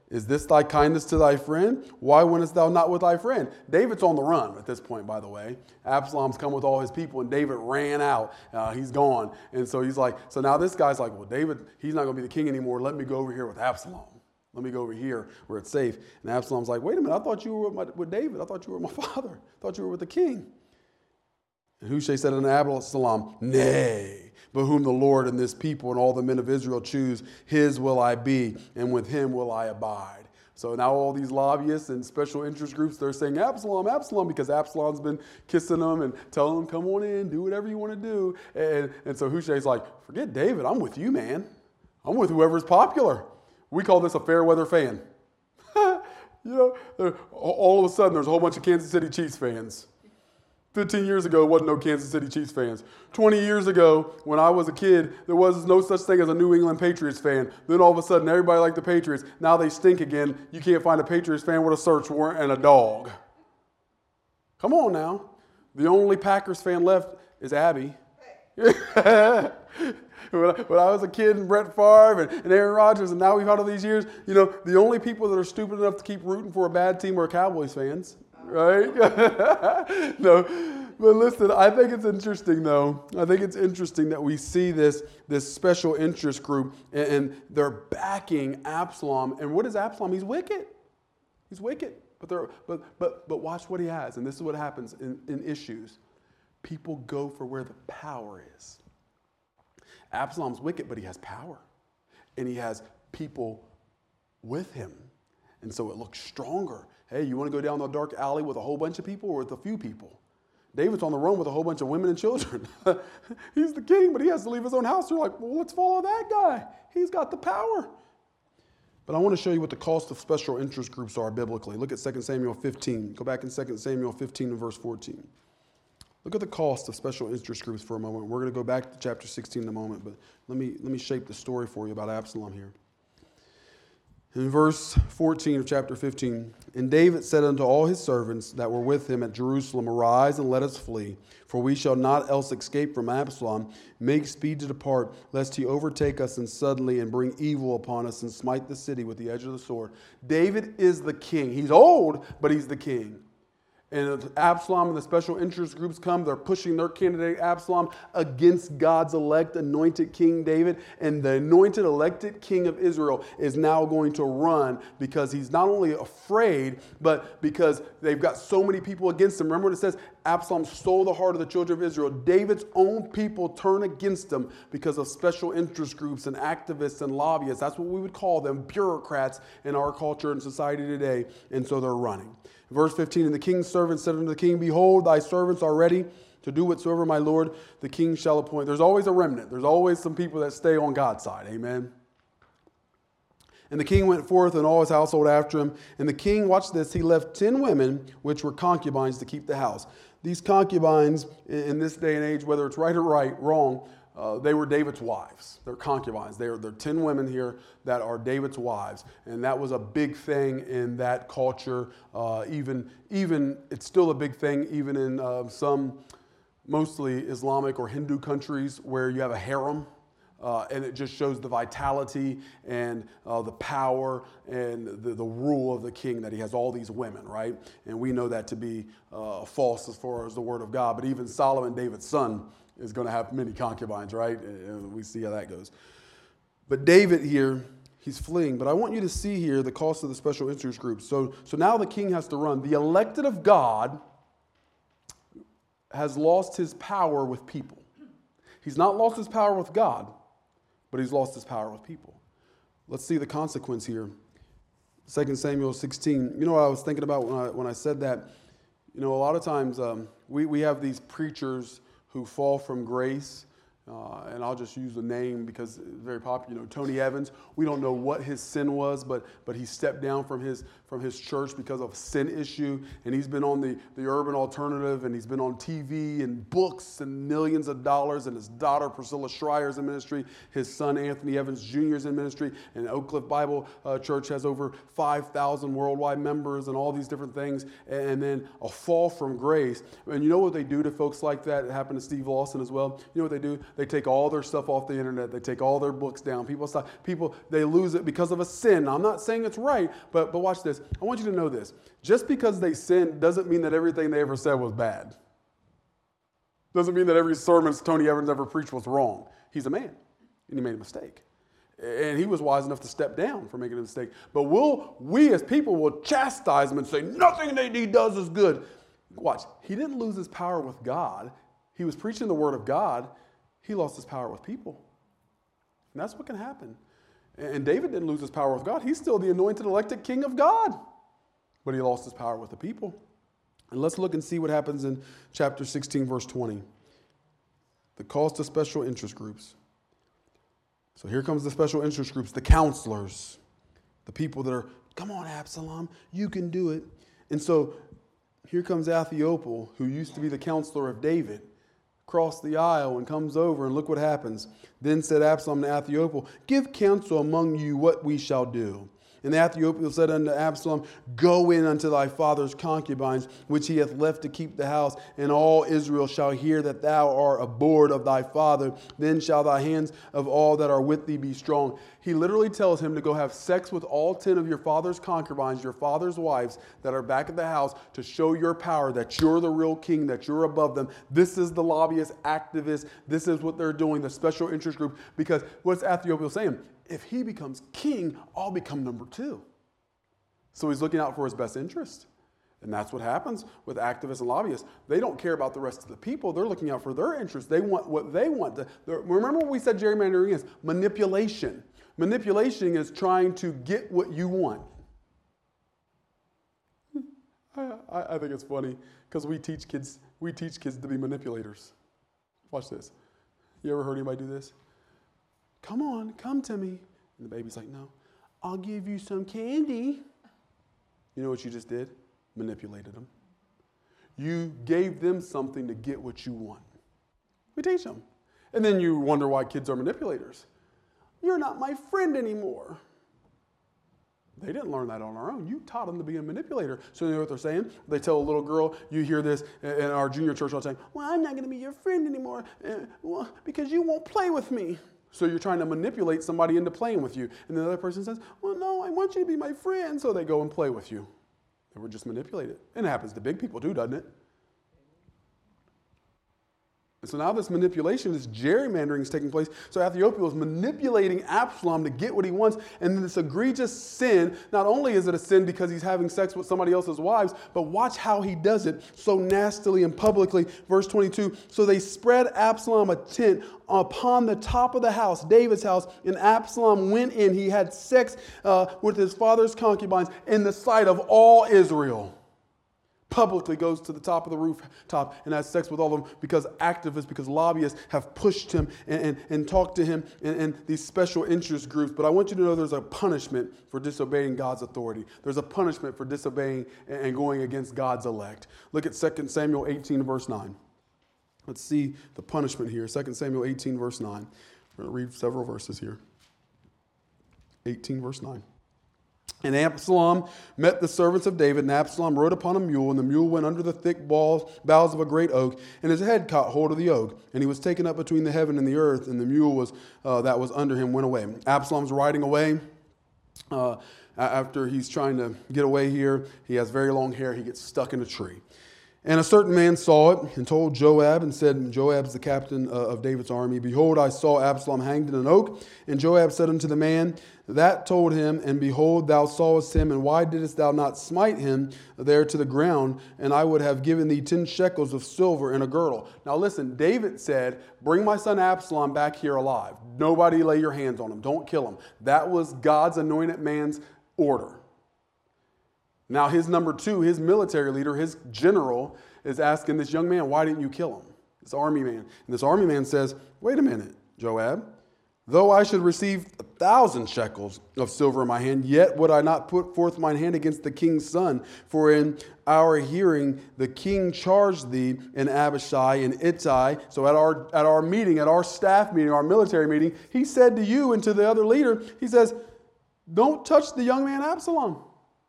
Is this thy kindness to thy friend? Why wentest thou not with thy friend? David's on the run at this point, by the way. Absalom's come with all his people, and David ran out. Uh, he's gone. And so he's like, so now this guy's like, well, David, he's not going to be the king anymore. Let me go over here with Absalom. Let me go over here where it's safe. And Absalom's like, wait a minute, I thought you were with, my, with David. I thought you were my father. I thought you were with the king. And Hushai said unto Absalom, nay, but whom the Lord and this people and all the men of Israel choose, his will I be, and with him will I abide. So now all these lobbyists and special interest groups, they're saying, Absalom, Absalom, because Absalom's been kissing them and telling them, come on in, do whatever you want to do. And, and so Hushai's like, forget David, I'm with you, man. I'm with whoever's popular. We call this a fair weather fan. You know, all of a sudden there's a whole bunch of Kansas City Chiefs fans. fifteen years ago, there wasn't no Kansas City Chiefs fans. twenty years ago, when I was a kid, there was no such thing as a New England Patriots fan. Then all of a sudden, everybody liked the Patriots. Now they stink again. You can't find a Patriots fan with a search warrant and a dog. Come on now. The only Packers fan left is Abby. When I, when I was a kid, and Brett Favre and, and Aaron Rodgers, and now we've had all these years, you know, the only people that are stupid enough to keep rooting for a bad team are Cowboys fans. Right? No, but listen, I think it's interesting, though. I think it's interesting that we see this, this special interest group, and, and they're backing Absalom. And what is Absalom? He's wicked. He's wicked. But, they're, but, but, but watch what he has. And this is what happens in, in issues. People go for where the power is. Absalom's wicked, but he has power. And he has people with him. And so it looks stronger. Hey, you want to go down the dark alley with a whole bunch of people or with a few people? David's on the run with a whole bunch of women and children. He's the king, but he has to leave his own house. They're like, well, let's follow that guy. He's got the power. But I want to show you what the cost of special interest groups are biblically. Look at Second Samuel fifteen. Go back in Second Samuel fifteen and verse fourteen. Look at the cost of special interest groups for a moment. We're going to go back to chapter sixteen in a moment, but let me, let me shape the story for you about Absalom here. In verse fourteen of chapter fifteen, and David said unto all his servants that were with him at Jerusalem, arise and let us flee, for we shall not else escape from Absalom. Make speed to depart, lest he overtake us and suddenly and bring evil upon us and smite the city with the edge of the sword. David is the king. He's old, but he's the king. And Absalom and the special interest groups come. They're pushing their candidate Absalom against God's elect, anointed King David. And the anointed, elected king of Israel is now going to run because he's not only afraid, but because they've got so many people against him. Remember what it says? Absalom stole the heart of the children of Israel. David's own people turn against him because of special interest groups and activists and lobbyists. That's what we would call them, bureaucrats in our culture and society today. And so they're running. Verse fifteen, and the king's servant said unto the king, behold, thy servants are ready to do whatsoever my lord the king shall appoint. There's always a remnant. There's always some people that stay on God's side. Amen. And the king went forth and all his household after him. And the king, watch this, he left ten women which were concubines to keep the house. These concubines in this day and age, whether it's right or right, wrong, Uh, they were David's wives. They're concubines. They're, they're ten women here that are David's wives. And that was a big thing in that culture. Uh, even, even, it's still a big thing even in uh, some mostly Islamic or Hindu countries where you have a harem. Uh, and it just shows the vitality and uh, the power and the, the rule of the king, that he has all these women, right? And we know that to be uh, false as far as the word of God. But even Solomon, David's son, is going to have many concubines, right? And we see how that goes. But David here, he's fleeing. But I want you to see here the cost of the special interest groups. So, so now the king has to run. The elected of God has lost his power with people. He's not lost his power with God, but he's lost his power with people. Let's see the consequence here. Second Samuel sixteen. You know what I was thinking about when I, when I said that? You know, a lot of times um, we, we have these preachers who fall from grace, uh, and I'll just use the name because it's very popular. You know, Tony Evans. We don't know what his sin was, but but he stepped down from his from his church because of a sin issue, and he's been on the, the Urban Alternative, and he's been on T V and books and millions of dollars, and his daughter Priscilla Schreier's in ministry, his son Anthony Evans Junior is in ministry, and Oak Cliff Bible uh, Church has over five thousand worldwide members and all these different things, and then a fall from grace. And you know what they do to folks like that? It happened to Steve Lawson as well. You know what they do? They take all their stuff off the internet. They take all their books down. People stop. People, they lose it because of a sin. Now, I'm not saying it's right, but, but watch this. I want you to know this. Just because they sinned doesn't mean that everything they ever said was bad. Doesn't mean that every sermon Tony Evans ever preached was wrong. He's a man, and he made a mistake. And he was wise enough to step down for making a mistake. But we'll, we as people will chastise him and say, nothing that he does is good. Watch, he didn't lose his power with God. He was preaching the word of God. He lost his power with people. And that's what can happen. And David didn't lose his power with God. He's still the anointed, elected king of God. But he lost his power with the people. And let's look and see what happens in chapter sixteen, verse twenty. The calls to special interest groups. So here comes the special interest groups, the counselors, the people that are, come on, Absalom, you can do it. And so here comes Ahithophel, who used to be the counselor of David, across the aisle and comes over, and look what happens. Then said Absalom to Ahithophel, give counsel among you what we shall do. And Ahithophel said unto Absalom, go in unto thy father's concubines, which he hath left to keep the house, and all Israel shall hear that thou art abhorred of thy father. Then shall thy hands of all that are with thee be strong. He literally tells him to go have sex with all ten of your father's concubines, your father's wives that are back at the house, to show your power, that you're the real king, that you're above them. This is the lobbyist activists. This is what they're doing, the special interest group. Because what's Ahithophel saying? If he becomes king, I'll become number two. So he's looking out for his best interest. And that's what happens with activists and lobbyists. They don't care about the rest of the people. They're looking out for their interest. They want what they want. To, remember what we said gerrymandering is? Manipulation. Manipulation is trying to get what you want. I, I think it's funny because we teach kids, we teach kids to be manipulators. Watch this. You ever heard anybody do this? Come on, come to me. And the baby's like, no, I'll give you some candy. You know what you just did? Manipulated them. You gave them something to get what you want. We teach them. And then you wonder why kids are manipulators. You're not my friend anymore. They didn't learn that on their own. You taught them to be a manipulator. So you know what they're saying? They tell a little girl, you hear this in our junior church all the time, well, I'm not going to be your friend anymore uh, well, because you won't play with me. So you're trying to manipulate somebody into playing with you. And the other person says, well, no, I want you to be my friend. So they go and play with you. They were just manipulated. And it happens to big people too, doesn't it? And so now this manipulation, this gerrymandering is taking place. So Ahithophel is manipulating Absalom to get what he wants. And then this egregious sin, not only is it a sin because he's having sex with somebody else's wives, but watch how he does it so nastily and publicly. Verse twenty-two, so they spread Absalom a tent upon the top of the house, David's house, and Absalom went in. He had sex uh, with his father's concubines in the sight of all Israel. Publicly goes to the top of the rooftop and has sex with all of them because activists, because lobbyists have pushed him and, and, and talked to him and, and these special interest groups. But I want you to know there's a punishment for disobeying God's authority. There's a punishment for disobeying and going against God's elect. Look at Second Samuel eighteen, verse nine. Let's see the punishment here. Second Samuel eighteen, verse nine. We're going to read several verses here. eighteen, verse nine. And Absalom met the servants of David, and Absalom rode upon a mule, and the mule went under the thick boughs, boughs of a great oak, and his head caught hold of the oak, and he was taken up between the heaven and the earth, and the mule was uh, that was under him went away. Absalom's riding away. Uh, after he's trying to get away here, he has very long hair. He gets stuck in a tree. And a certain man saw it and told Joab and said, Joab's the captain of David's army, behold, I saw Absalom hanged in an oak. And Joab said unto the man that told him, and behold, thou sawest him, and why didst thou not smite him there to the ground? And I would have given thee ten shekels of silver and a girdle. Now listen, David said, bring my son Absalom back here alive. Nobody lay your hands on him. Don't kill him. That was God's anointed man's order. Now his number two, his military leader, his general, is asking this young man, why didn't you kill him? This army man. And this army man says, wait a minute, Joab. Though I should receive a thousand shekels of silver in my hand, yet would I not put forth mine hand against the king's son. For in our hearing the king charged thee and Abishai and Ittai. So at our, at our meeting, at our staff meeting, our military meeting, he said to you and to the other leader, he says, don't touch the young man Absalom.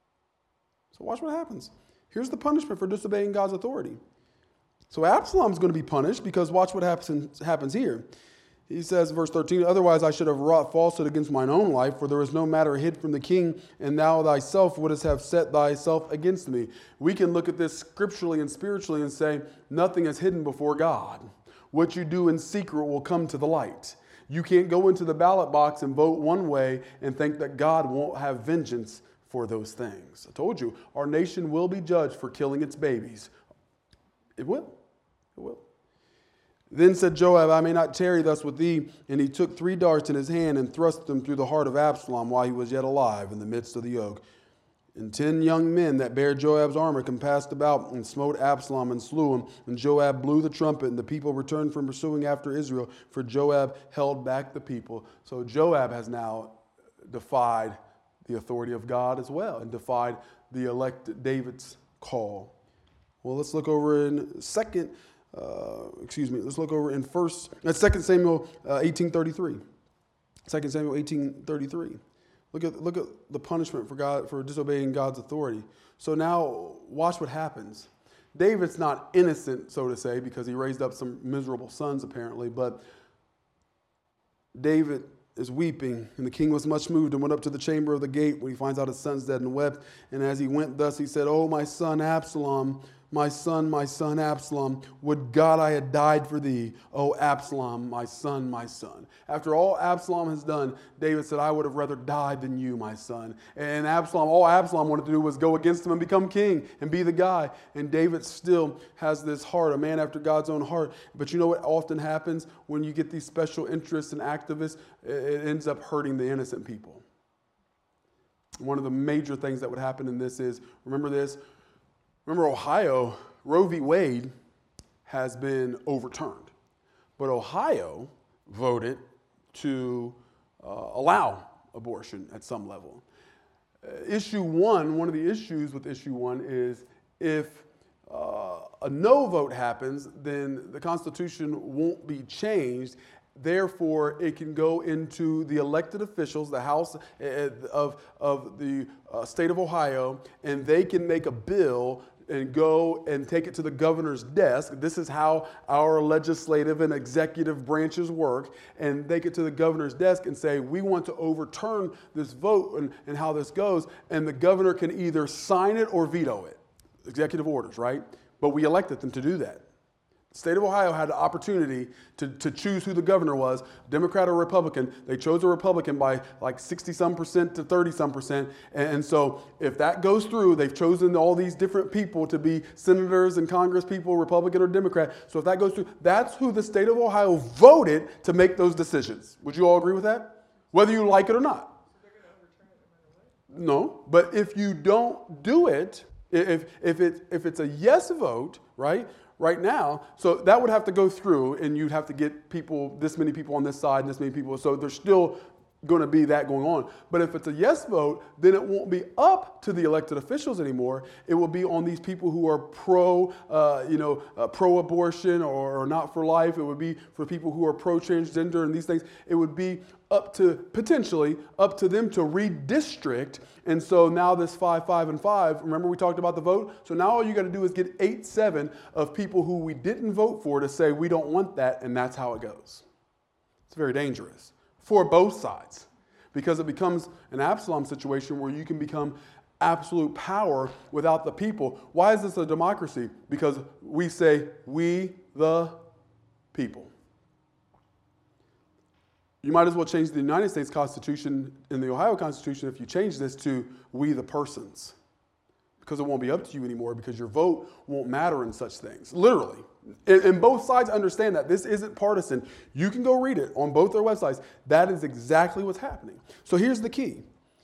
So watch what happens. Here's the punishment for disobeying God's authority. So Absalom's going to be punished because watch what happens, happens here. He says, verse thirteen, otherwise I should have wrought falsehood against mine own life, for there is no matter hid from the king, and thou thyself wouldest have set thyself against me. We can look at this scripturally and spiritually and say, nothing is hidden before God. What you do in secret will come to the light. You can't go into the ballot box and vote one way and think that God won't have vengeance for those things. I told you, our nation will be judged for killing its babies. It will. It will. Then said Joab, I may not tarry thus with thee. And he took three darts in his hand and thrust them through the heart of Absalom while he was yet alive in the midst of the yoke. And ten young men that bare Joab's armor compassed about and smote Absalom and slew him. And Joab blew the trumpet, and the people returned from pursuing after Israel, for Joab held back the people. So Joab has now defied the authority of God as well, and defied the elect David's call. Well, let's look over in second. Uh, excuse me. Let's look over in first. That's Second Samuel uh, eighteen thirty-three. Second Samuel eighteen thirty-three. Look at look at the punishment for God for disobeying God's authority. So now watch what happens. David's not innocent, so to say, because he raised up some miserable sons apparently. But David is weeping, and the king was much moved and went up to the chamber of the gate when he finds out his son's dead and wept. And as he went thus, he said, "Oh, my son Absalom, my son, my son Absalom, would God I had died for thee. Oh, Absalom, my son, my son." After all Absalom has done, David said, "I would have rather died than you, my son." And Absalom, all Absalom wanted to do was go against him and become king and be the guy. And David still has this heart, a man after God's own heart. But you know what often happens when you get these special interests and activists? It ends up hurting the innocent people. One of the major things that would happen in this is, remember this, Remember, Ohio, Roe v. Wade has been overturned. But Ohio voted to uh, allow abortion at some level. Uh, issue one, one of the issues with issue one is if uh, a no vote happens, then the Constitution won't be changed. Therefore, it can go into the elected officials, the House of, of the uh, state of Ohio, and they can make a bill and go and take it to the governor's desk. This is how our legislative and executive branches work. And take it to the governor's desk and say, we want to overturn this vote and, and how this goes. And the governor can either sign it or veto it. Executive orders, right? But we elected them to do that. The state of Ohio had the opportunity to, to choose who the governor was, Democrat or Republican. They chose a Republican by like sixty-some percent to thirty-some percent. And so if that goes through, they've chosen all these different people to be senators and Congress people, Republican or Democrat. So if that goes through, that's who the state of Ohio voted to make those decisions. Would you all agree with that? Whether you like it or not. No, but if you don't do it, if, if, it, if it's a yes vote, right? Right now, so that would have to go through, and you'd have to get people, this many people on this side and this many people. So there's still going to be that going on. But if it's a yes vote, then it won't be up to the elected officials anymore. It will be on these people who are pro, uh, you know, uh, pro-abortion or, or not for life. It would be for people who are pro-transgender and these things. It would be up to, potentially, up to them to redistrict. And so now this five, five, and five, remember we talked about the vote? So now all you got to do is get eight, seven of people who we didn't vote for to say we don't want that, and that's how it goes. It's very dangerous for both sides because it becomes an Absalom situation where you can become absolute power without the people. Why is this a democracy? Because we say, we the people. You might as well change the United States Constitution and the Ohio Constitution if you change this to we the persons. Because it won't be up to you anymore because your vote won't matter in such things. Literally. And, and both sides understand that. This isn't partisan. You can go read it on both their websites. That is exactly what's happening. So here's the key.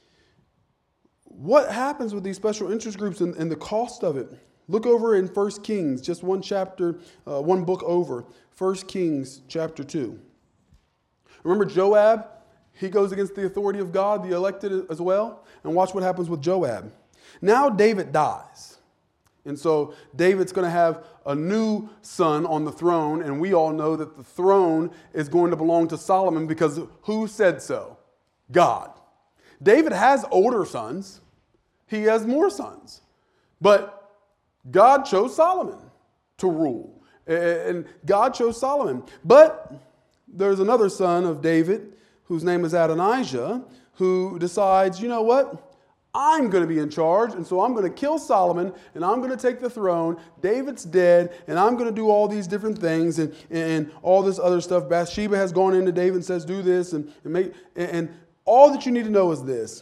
What happens with these special interest groups and, and the cost of it? Look over in First Kings, just one chapter, uh, one book over. First Kings chapter two. Remember Joab? He goes against the authority of God, the elected as well. And watch what happens with Joab. Now David dies. And so David's going to have a new son on the throne. And we all know that the throne is going to belong to Solomon because who said so? God. David has older sons. He has more sons. But God chose Solomon to rule. And God chose Solomon. But there's another son of David whose name is Adonijah, who decides, you know what? I'm going to be in charge, and so I'm going to kill Solomon, and I'm going to take the throne. David's dead, and I'm going to do all these different things, and, and all this other stuff. Bathsheba has gone into David and says, do this, and, and make, and, and all that you need to know is this.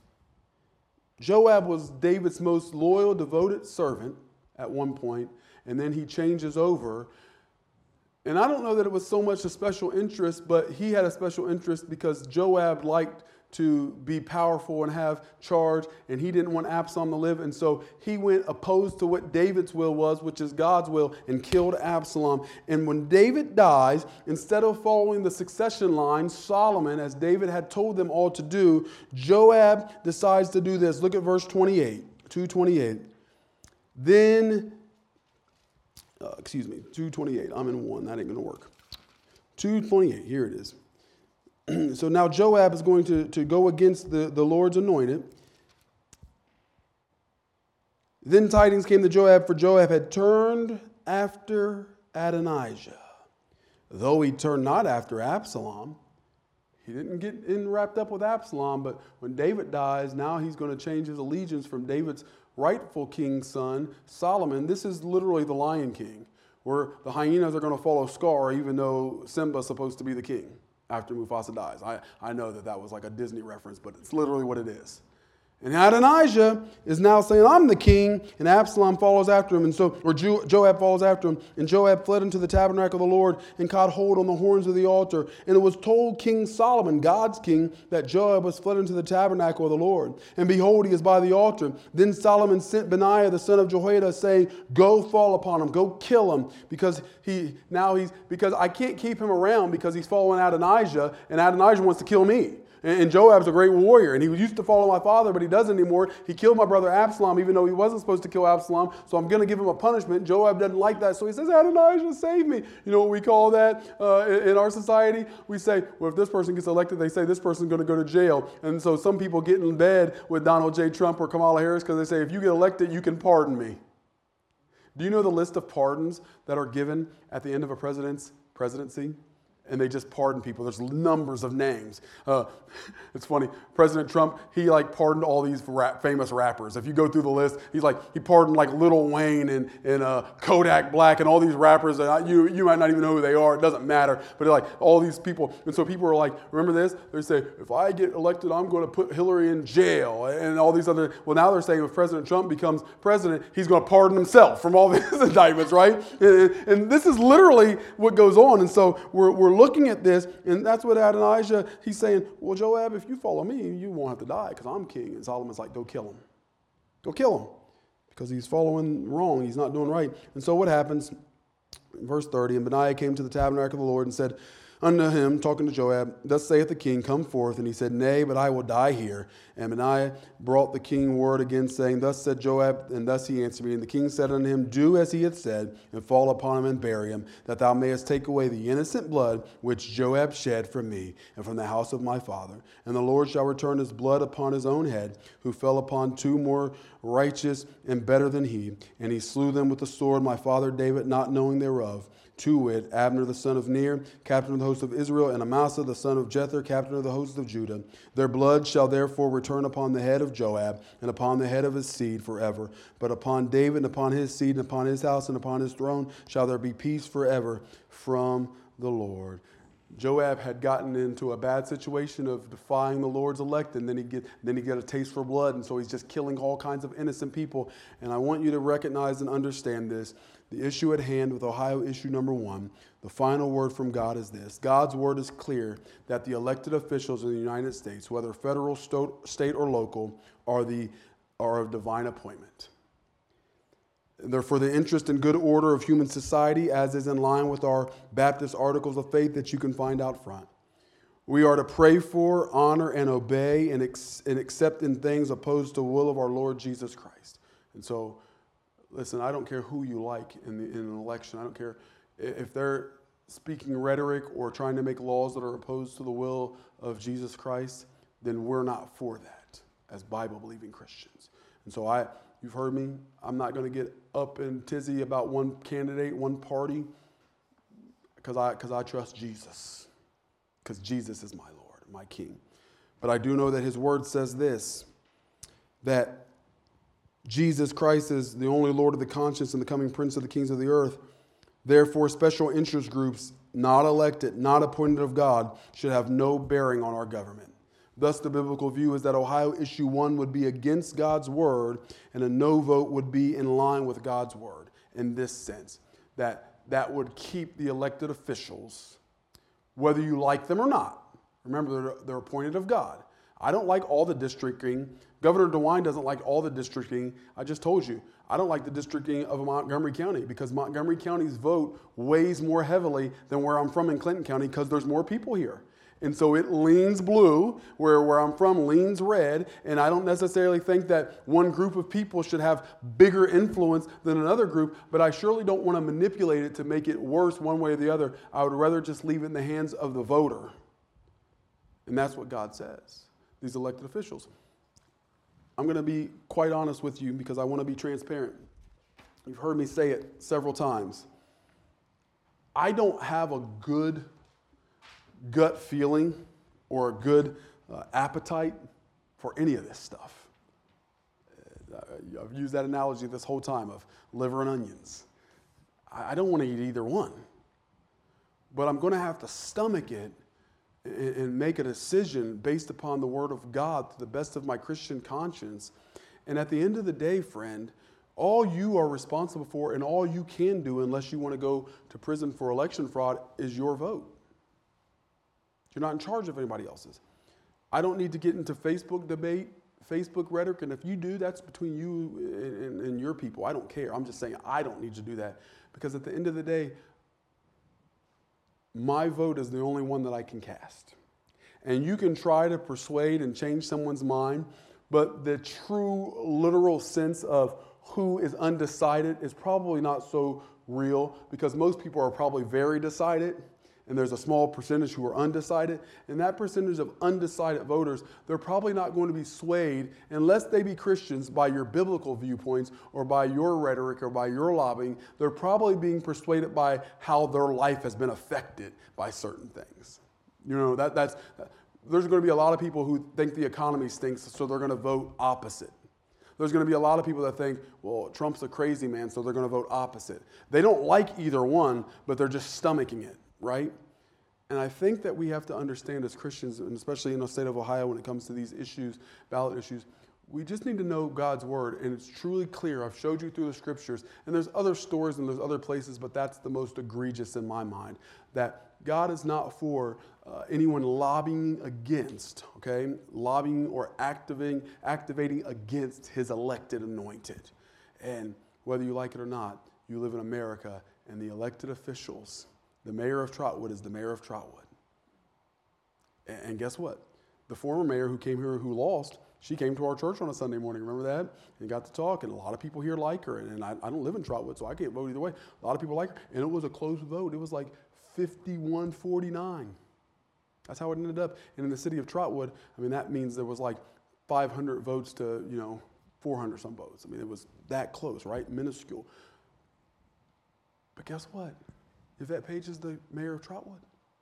Joab was David's most loyal, devoted servant at one point, and then he changes over. And I don't know that it was so much a special interest, but he had a special interest because Joab liked to be powerful and have charge, and he didn't want Absalom to live, and so he went opposed to what David's will was, which is God's will, and killed Absalom. And when David dies, instead of following the succession line, Solomon, as David had told them all to do, Joab decides to do this. Look at verse twenty-eight, two twenty-eight. Then, uh, excuse me, two twenty-eight. I'm in one. That ain't going to work. two twenty-eight. Here it is. So now Joab is going to, to go against the, the Lord's anointed. Then tidings came to Joab, for Joab had turned after Adonijah. Though he turned not after Absalom, he didn't get in wrapped up with Absalom, but when David dies, now he's going to change his allegiance from David's rightful king's son, Solomon. This is literally the Lion King, where the hyenas are going to follow Scar, even though Simba's supposed to be the king after Mufasa dies. I, I know that that was like a Disney reference, but it's literally what it is. And Adonijah is now saying, I'm the king, and Absalom follows after him, and so, or jo- Joab follows after him, and Joab fled into the tabernacle of the Lord and caught hold on the horns of the altar. And it was told King Solomon, God's king, that Joab was fled into the tabernacle of the Lord. And behold, he is by the altar. Then Solomon sent Benaiah, the son of Jehoiada, saying, go fall upon him, go kill him, because he, now he's, because I can't keep him around because he's following Adonijah, and Adonijah wants to kill me. And Joab's a great warrior, and he used to follow my father, but he doesn't anymore. He killed my brother Absalom, even though he wasn't supposed to kill Absalom, so I'm going to give him a punishment. Joab doesn't like that, so he says, Adonijah, save me. You know what we call that uh, in our society? We say, well, if this person gets elected, they say this person's going to go to jail. And so some people get in bed with Donald J. Trump or Kamala Harris because they say, if you get elected, you can pardon me. Do you know the list of pardons that are given at the end of a president's presidency? And they just pardon people. There's numbers of names. Uh, it's funny. President Trump, he like pardoned all these rap, famous rappers. If you go through the list, he's like he pardoned like Lil Wayne and, and uh, Kodak Black and all these rappers that I, you you might not even know who they are. It doesn't matter. But like all these people, and so people are like, remember this? They say, if I get elected, I'm going to put Hillary in jail and all these other. Well, now they're saying if President Trump becomes president, he's going to pardon himself from all these indictments, right? And, and this is literally what goes on. And so we're we're looking at this, and that's what Adonijah, he's saying, well, Joab, if you follow me, you won't have to die because I'm king. And Solomon's like, go kill him. Go kill him because he's following wrong. He's not doing right. And so what happens, verse thirty, and Benaiah came to the tabernacle of the Lord and said unto him, talking to Joab, thus saith the king, come forth. And he said, nay, but I will die here. And Benaiah brought the king word again, saying, thus said Joab, and thus he answered me. And the king said unto him, do as he hath said, and fall upon him and bury him, that thou mayest take away the innocent blood which Joab shed from me and from the house of my father. And the Lord shall return his blood upon his own head, who fell upon two more righteous and better than he. And he slew them with the sword, my father David, not knowing thereof. To wit, Abner the son of Ner, captain of the host of Israel, and Amasa the son of Jether, captain of the host of Judah. Their blood shall therefore return upon the head of Joab, and upon the head of his seed forever. But upon David, and upon his seed, and upon his house, and upon his throne, shall there be peace forever from the Lord. Joab had gotten into a bad situation of defying the Lord's elect, and then he get then he get a taste for blood, and so he's just killing all kinds of innocent people. And I want you to recognize and understand this. The issue at hand with Ohio issue number one, the final word from God is this. God's word is clear that the elected officials in the United States, whether federal, state, or local, are the are of divine appointment. They're for the interest and good order of human society, as is in line with our Baptist articles of faith that you can find out front. We are to pray for, honor, and obey, and, ex- and accept in things opposed to the will of our Lord Jesus Christ. And so, listen, I don't care who you like in, the, in an election. I don't care if they're speaking rhetoric or trying to make laws that are opposed to the will of Jesus Christ, then we're not for that as Bible-believing Christians. And so I... You've heard me. I'm not going to get up and tizzy about one candidate, one party, because I because I trust Jesus. because Jesus is my Lord, my King. But I do know that his word says this, that Jesus Christ is the only Lord of the conscience and the coming Prince of the kings of the earth. Therefore, special interest groups, not elected, not appointed of God, should have no bearing on our government. Thus, the biblical view is that Ohio Issue one would be against God's word, and a no vote would be in line with God's word in this sense, that that would keep the elected officials, whether you like them or not. Remember, they're, they're appointed of God. I don't like all the districting. Governor DeWine doesn't like all the districting. I just told you, I don't like the districting of Montgomery County because Montgomery County's vote weighs more heavily than where I'm from in Clinton County because there's more people here. And so it leans blue, where, where I'm from leans red, and I don't necessarily think that one group of people should have bigger influence than another group, but I surely don't want to manipulate it to make it worse one way or the other. I would rather just leave it in the hands of the voter. And that's what God says, these elected officials. I'm going to be quite honest with you because I want to be transparent. You've heard me say it several times. I don't have a good gut feeling or a good uh, appetite for any of this stuff. Uh, I've used that analogy this whole time of liver and onions. I, I don't want to eat either one, but I'm going to have to stomach it and, and make a decision based upon the Word of God to the best of my Christian conscience. And at the end of the day, friend, all you are responsible for and all you can do unless you want to go to prison for election fraud is your vote. You're not in charge of anybody else's. I don't need to get into Facebook debate, Facebook rhetoric, and if you do, that's between you and, and, and your people. I don't care. I'm just saying I don't need to do that because at the end of the day, my vote is the only one that I can cast. And you can try to persuade and change someone's mind, but the true literal sense of who is undecided is probably not so real because most people are probably very decided. And there's a small percentage who are undecided. And that percentage of undecided voters, they're probably not going to be swayed, unless they be Christians, by your biblical viewpoints or by your rhetoric or by your lobbying. They're probably being persuaded by how their life has been affected by certain things. You know, that that's there's going to be a lot of people who think the economy stinks, so they're going to vote opposite. There's going to be a lot of people that think, well, Trump's a crazy man, so they're going to vote opposite. They don't like either one, but they're just stomaching it. Right? And I think that we have to understand as Christians, and especially in the state of Ohio when it comes to these issues, ballot issues, we just need to know God's word, and it's truly clear. I've showed you through the scriptures, and there's other stories and there's other places, but that's the most egregious in my mind, that God is not for uh, anyone lobbying against, okay, lobbying or activating, activating against his elected anointed. And whether you like it or not, you live in America, and the elected officials, the mayor of Trotwood is the mayor of Trotwood. And guess what? The former mayor who came here who lost, she came to our church on a Sunday morning. Remember that? And got to talk. And a lot of people here like her. And I, I don't live in Trotwood, so I can't vote either way. A lot of people like her. And it was a close vote. It was like fifty-one forty-nine. That's how it ended up. And in the city of Trotwood, I mean, that means there was like five hundred votes to, you know, four hundred some votes. I mean, it was that close, right? Minuscule. But guess what? Yvette Page is the mayor of Trotwood.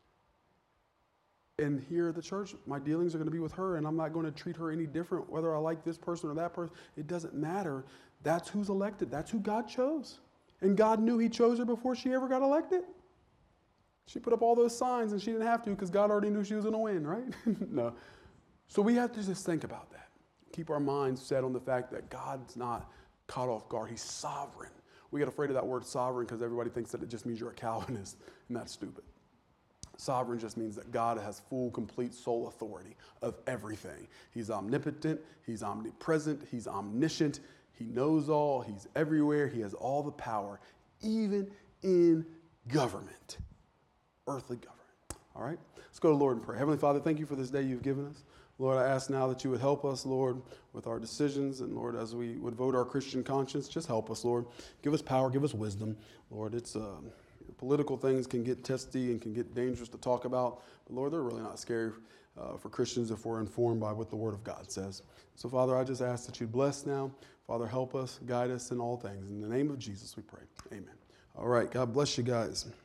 And here at the church, my dealings are going to be with her, and I'm not going to treat her any different, whether I like this person or that person. It doesn't matter. That's who's elected. That's who God chose. And God knew he chose her before she ever got elected. She put up all those signs, and she didn't have to because God already knew she was going to win, right? No. So we have to just think about that. Keep our minds set on the fact that God's not caught off guard. He's sovereign. We get afraid of that word sovereign because everybody thinks that it just means you're a Calvinist, and that's stupid. Sovereign just means that God has full, complete sole authority of everything. He's omnipotent, he's omnipresent, he's omniscient, he knows all, he's everywhere, he has all the power, even in government, earthly government. All right? Let's go to the Lord in prayer. Heavenly Father, thank you for this day you've given us. Lord, I ask now that you would help us, Lord, with our decisions. And, Lord, as we would vote our Christian conscience, just help us, Lord. Give us power, give us wisdom. Lord, it's uh, political things can get testy and can get dangerous to talk about. But, Lord, they're really not scary uh, for Christians if we're informed by what the Word of God says. So, Father, I just ask that you bless now. Father, help us, guide us in all things. In the name of Jesus we pray. Amen. All right. God bless you guys.